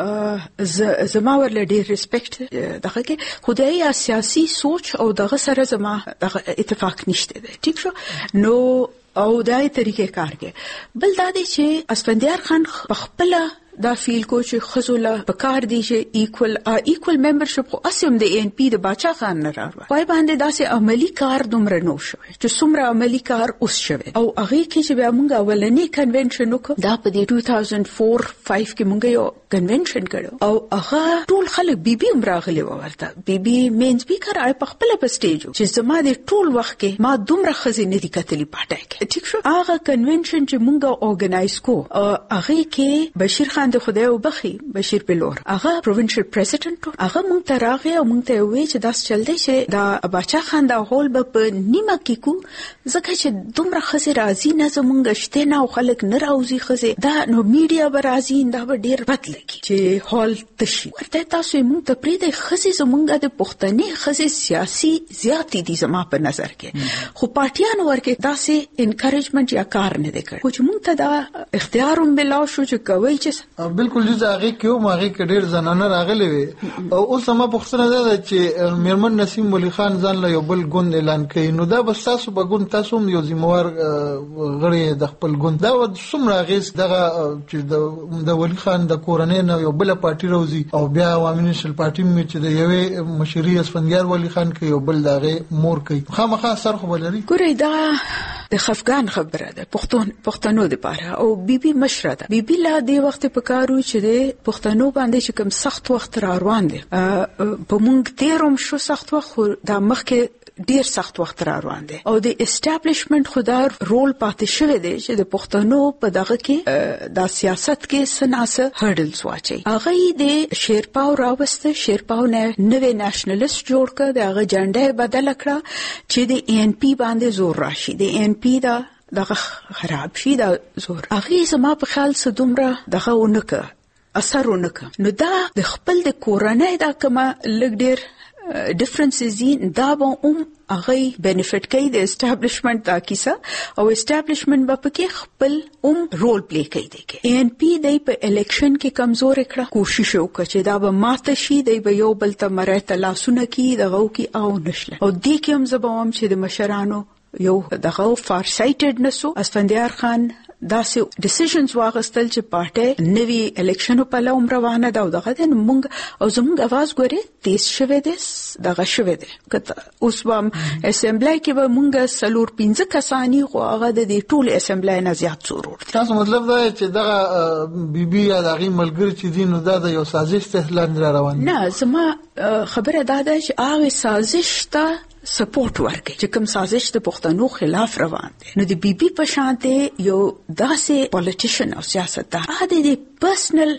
زما ورله ډیر ریسپیکټ دغه کې خدای سیاسي سوچ او دغه سره زما دغه اتفاق نشته ده ٹھیک شو نو او دای طریقې کار کې بل دا دی چې اسفندیار خان خپل دا فیل کو چې خزوله په کار دی چې ایکوال ایکوال ممبرشپ خو اسیم د ان پی د باچا خان نه راوړ پای باندې داسې عملی کار دومره نو شوی چې څومره عملی کار اوس شوی او هغه کې چې بیا موږ اولنی کنونشن وکړو دا په دې دوه هزار چهار پنځه کې موږ یو کنونشن کړو او هغه ټول خلک بي بي امراغلي ورته بي بي مین سپیکر آی په خپل په سټیج چې زما د ټول وخت کې ما دومره خزینه دي کتلی پټه کې ٹھیک شو هغه کنونشن چې موږ اورګنایز کو هغه کې بشیر خان د خدای وبخي بشیر بلور هغه پروینشل پریزیډنټ هغه مونږ ته راغی او مونږ ته وی چې داس چل دی چې دا باچا خان دا هول په نیمه کې کو ځکه چې دومره خزه راځي نه زمونږ شته نه او خلک نه راوځي خزه دا نو میډیا به راځي دا به ډیر بد لګي چې هول تشي ورته تاسو مونږ ته پرې د خزه زمونږ د پښتني خزه سیاسي زیاتی دي زما په نظر کې خو پارټیانو ورکه داسې انکریجمنت یا کار نه وکړ خو چې مونږ ته دا اختیار هم ملاو شو چې کوي چې بالکل جز هغه کې او هغه کې ډېر زنانه راغلي وي او اوس هم پوښتنه ده چې میرمن نسیم ولی خان ځان له یو بل ګوند اعلان کړي نو دا بس تاسو به ګوند تاسو هم یو ذمہوار غړي د خپل ګوند دا څومره غیس دغه چې د ولی خان د کورنۍ نه یو بل پارټي روزي او بیا عوامي نشل پارټي مې چې د یوې مشري اسفندیار ولی خان کې یو بل دغه مور کوي خامخا سر خو بلري ګورې دا د خفقان خبره ده پښتون پښتنو لپاره او بیبي مشره ده بیبي لا د وخت په کارو چې د پښتنو باندې چې کوم سخت وخت را روان دي په مونږ تیروم شو سخت وخت د مخکې ډیر سخت وخت را روان دي او د اسټابلیشمنت خدار رول پاتې شوی دی چې د پښتنو په دغه کې د سیاست کې سناسه هرډلز واچي هغه د شیرپاو راوسته شیرپاو نه نوې نېشنلیست جوړ کړ دغه جنډه بدل کړه چې د ان پی باندې زور راشي د ان پی دا دغه خراب شي دا زور هغه زما په خیال څه دومره دغه ونکه اثر ونکه نو دا د خپل د کورنۍ دا کومه لګ ډیر ډیفرنسز دي دا به هم هغه بینیفیټ کوي د اسټابلیشمنت دا کیسه او اسټابلیشمنت به پکې خپل هم رول پلی کوي دی ان پی د په الیکشن کې کمزور کړه کوشش وکړه چې دا به ماته شي د یو بل ته مرته لاسونه کې دغه کې او نشله او دې کې هم زبوم چې د مشرانو یو دغه فار سایټډ نسو اسفندیار خان داسې ډیسیژنز واغستل چې پارټي نوی الیکشن په لوم روانه ده او دغه د مونږ او زمونږ आवाज ګوري تیز شوه دې دغه شوه دې کته اوس وام اسمبلی کې به مونږ سلور پنځه کسانی خو هغه د ټول اسمبلی نه زیات ضرورت تاسو مطلب دا چې دغه بیبي یا دغه ملګری چې دین نو دا د یو سازش ته لاندې را روان نه زما خبره دا ده چې هغه سازش ته سپورټ ورکړي چې کوم سازش د پښتنو خلاف روان دي نو د بی بی په شانته یو داسې پولیټیشن او سیاستدان هغه د پرسنل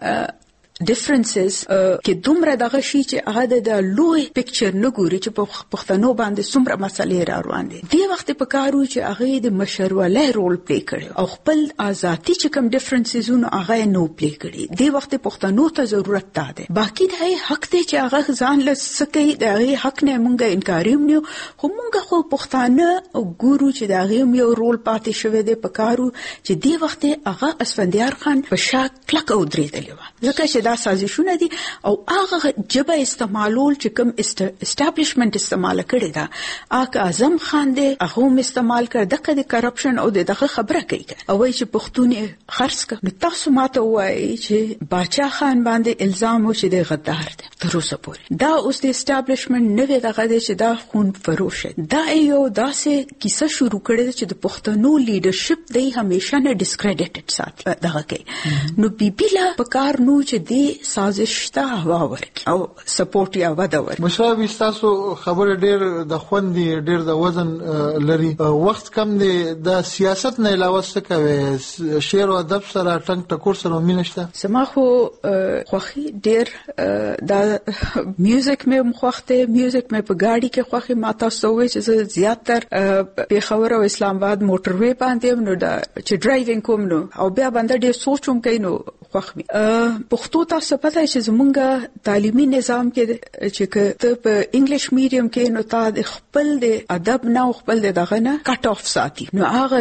ډیفرنسز کې دومره دغه شي چې هغه د لوی پکچر نه ګوري چې په پښتنو باندې څومره مسلې را روان دي دی وخت په کارو چې هغه د مشرولای رول پلی کړي او خپل آزادي چې کوم ډیفرنسزونه هغه نو پلی کړي دی وخت پښتنو ته ضرورت ده باقي د حق ته چې هغه ځان له سکه د حق نه مونږه انکاریوم نه خو مونږ خو پښتانه ګورو چې د هغه یو رول پاتې شوی دی په کارو چې دی وخت هغه اسفندیار خان په شاک کلک او درېدلی و ځکه چې دا سازشونه دي او هغه جبه استعمالول چې کوم اسټابلیشمنت استعمال کړي دا اګه اعظم خان دې هغه استعمال کړ دغه د کرپشن او دغه خبره کوي او چې پښتون خرڅ کړ نو تاسو ماته وایي چې باچا خان باندې الزام و چې د غدار دی تر اوسه پورې دا اوس د اسټابلیشمنت نوې دغه دی چې دا خون فروش دا یو داسې کیسه شروع کړي چې د پښتنو لیډرشپ دی همیشه نه ډیسکریډیټډ ساتي دغه کوي نو بیبیلا په کار نو چې سازش ته هوا ورکي او سپورټ یا ودا ورکي مشابه تاسو خبره ډیر د خوندې ډیر د وزن لري وخت کم دی د سیاست نه علاوه څه کوي شعر او ادب سره ټنګ ټکور سره مینشته سما خو خوخي ډیر د میوزیک مې مخوخته میوزیک مې په گاډي کې خوخي ماته سوې چې زیاتره په خبره او اسلام آباد موټر وې باندې نو دا چې ډرایوینګ کوم نو او بیا باندې ډیر سوچوم کینو خوخمي پښتو تاسو پته چې زمونږ تعلیمي نظام کې چې ته په انګلیش میډیم کې نو تا د خپل د ادب نه خپل دغه نه کټ اف ساتي نو هغه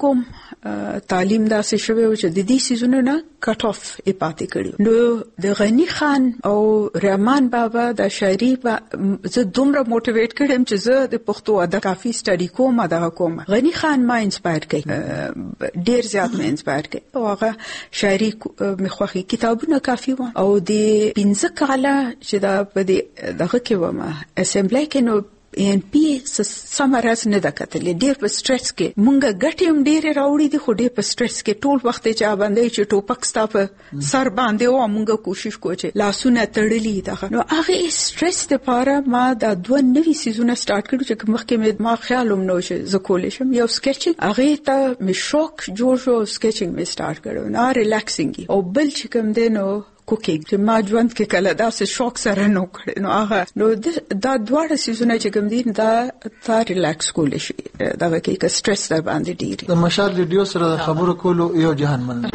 زمونږ تعلیم داسې شوی چې د دې سيزونو نه کټ اف یې پاتې کړی نو د غنی خان او رحمان بابا د شاعري زه دومره موټیویټ کړم چې زه د پښتو ادب کافي سټډي کوم دا کوم غنی خان ما انسپایر کړ ډیر زیات مې انسپایر کړ او هغه شاعري مخوخي کتابونه کافي و او د پنځه کاله چې دا په دغه کې و ما اسمبلی کې نو ان پی سمراز نه د کتلې ډېر په سټرس کې مونږه ګټیم ډېر راوړي دي خو ډېر په سټرس کې ټول وخت چې باندې چې ټوپک ستا په سر باندې او مونږه کوشش کوو چې لاسونه تړلې ده نو هغه سټرس لپاره ما د دوه نوي سيزونه سٹارټ کړو چې مخکې مې ما خیال هم نو چې زه کولې شم یو سکیچینګ هغه ته مې شوک جوړ شو سکیچینګ مې سٹارټ کړو نو ریلیکسینګ او بل چې کوم دی نو کوکینګ چې ما ژوند کې کله داسې شوک سره نو کړ نو هغه نو دا دواړه سيزونه چې کوم دي دا تا ریلیکس کول شي دا کې سټرس در باندې ډیر د مشال ریډیو سره خبرو کولو یو جهان من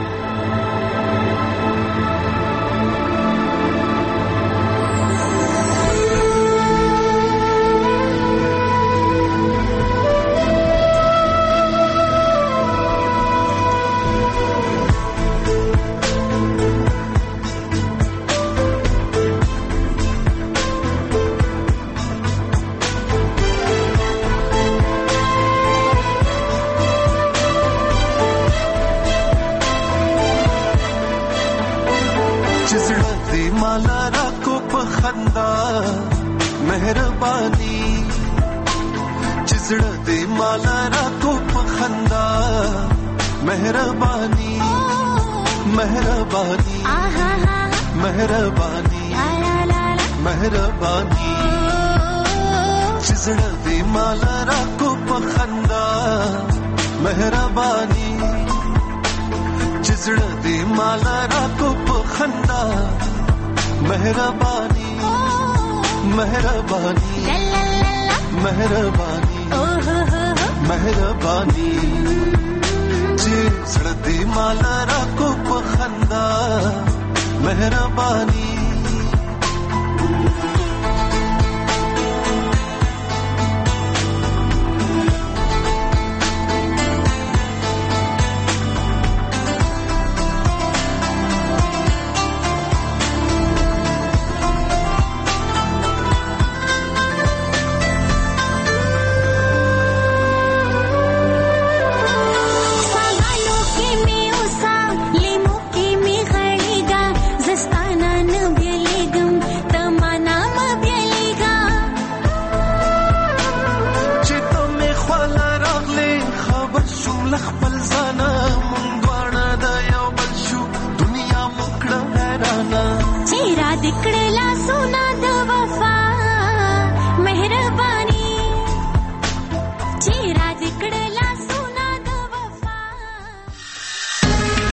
چزړه دې مالا را کو په خندا مهرباني چزړه دې مالا را کو په خندا مهرباني مهرباني مهرباني مهرباني چزړه دې مالا را کو په خندا مهرباني چزړه دې مالا را کو په خندا مهرباني مهرباني مهرباني مهرباني چزړه دې مالا را کو په خندا مهرباني दिकड़ेला सोना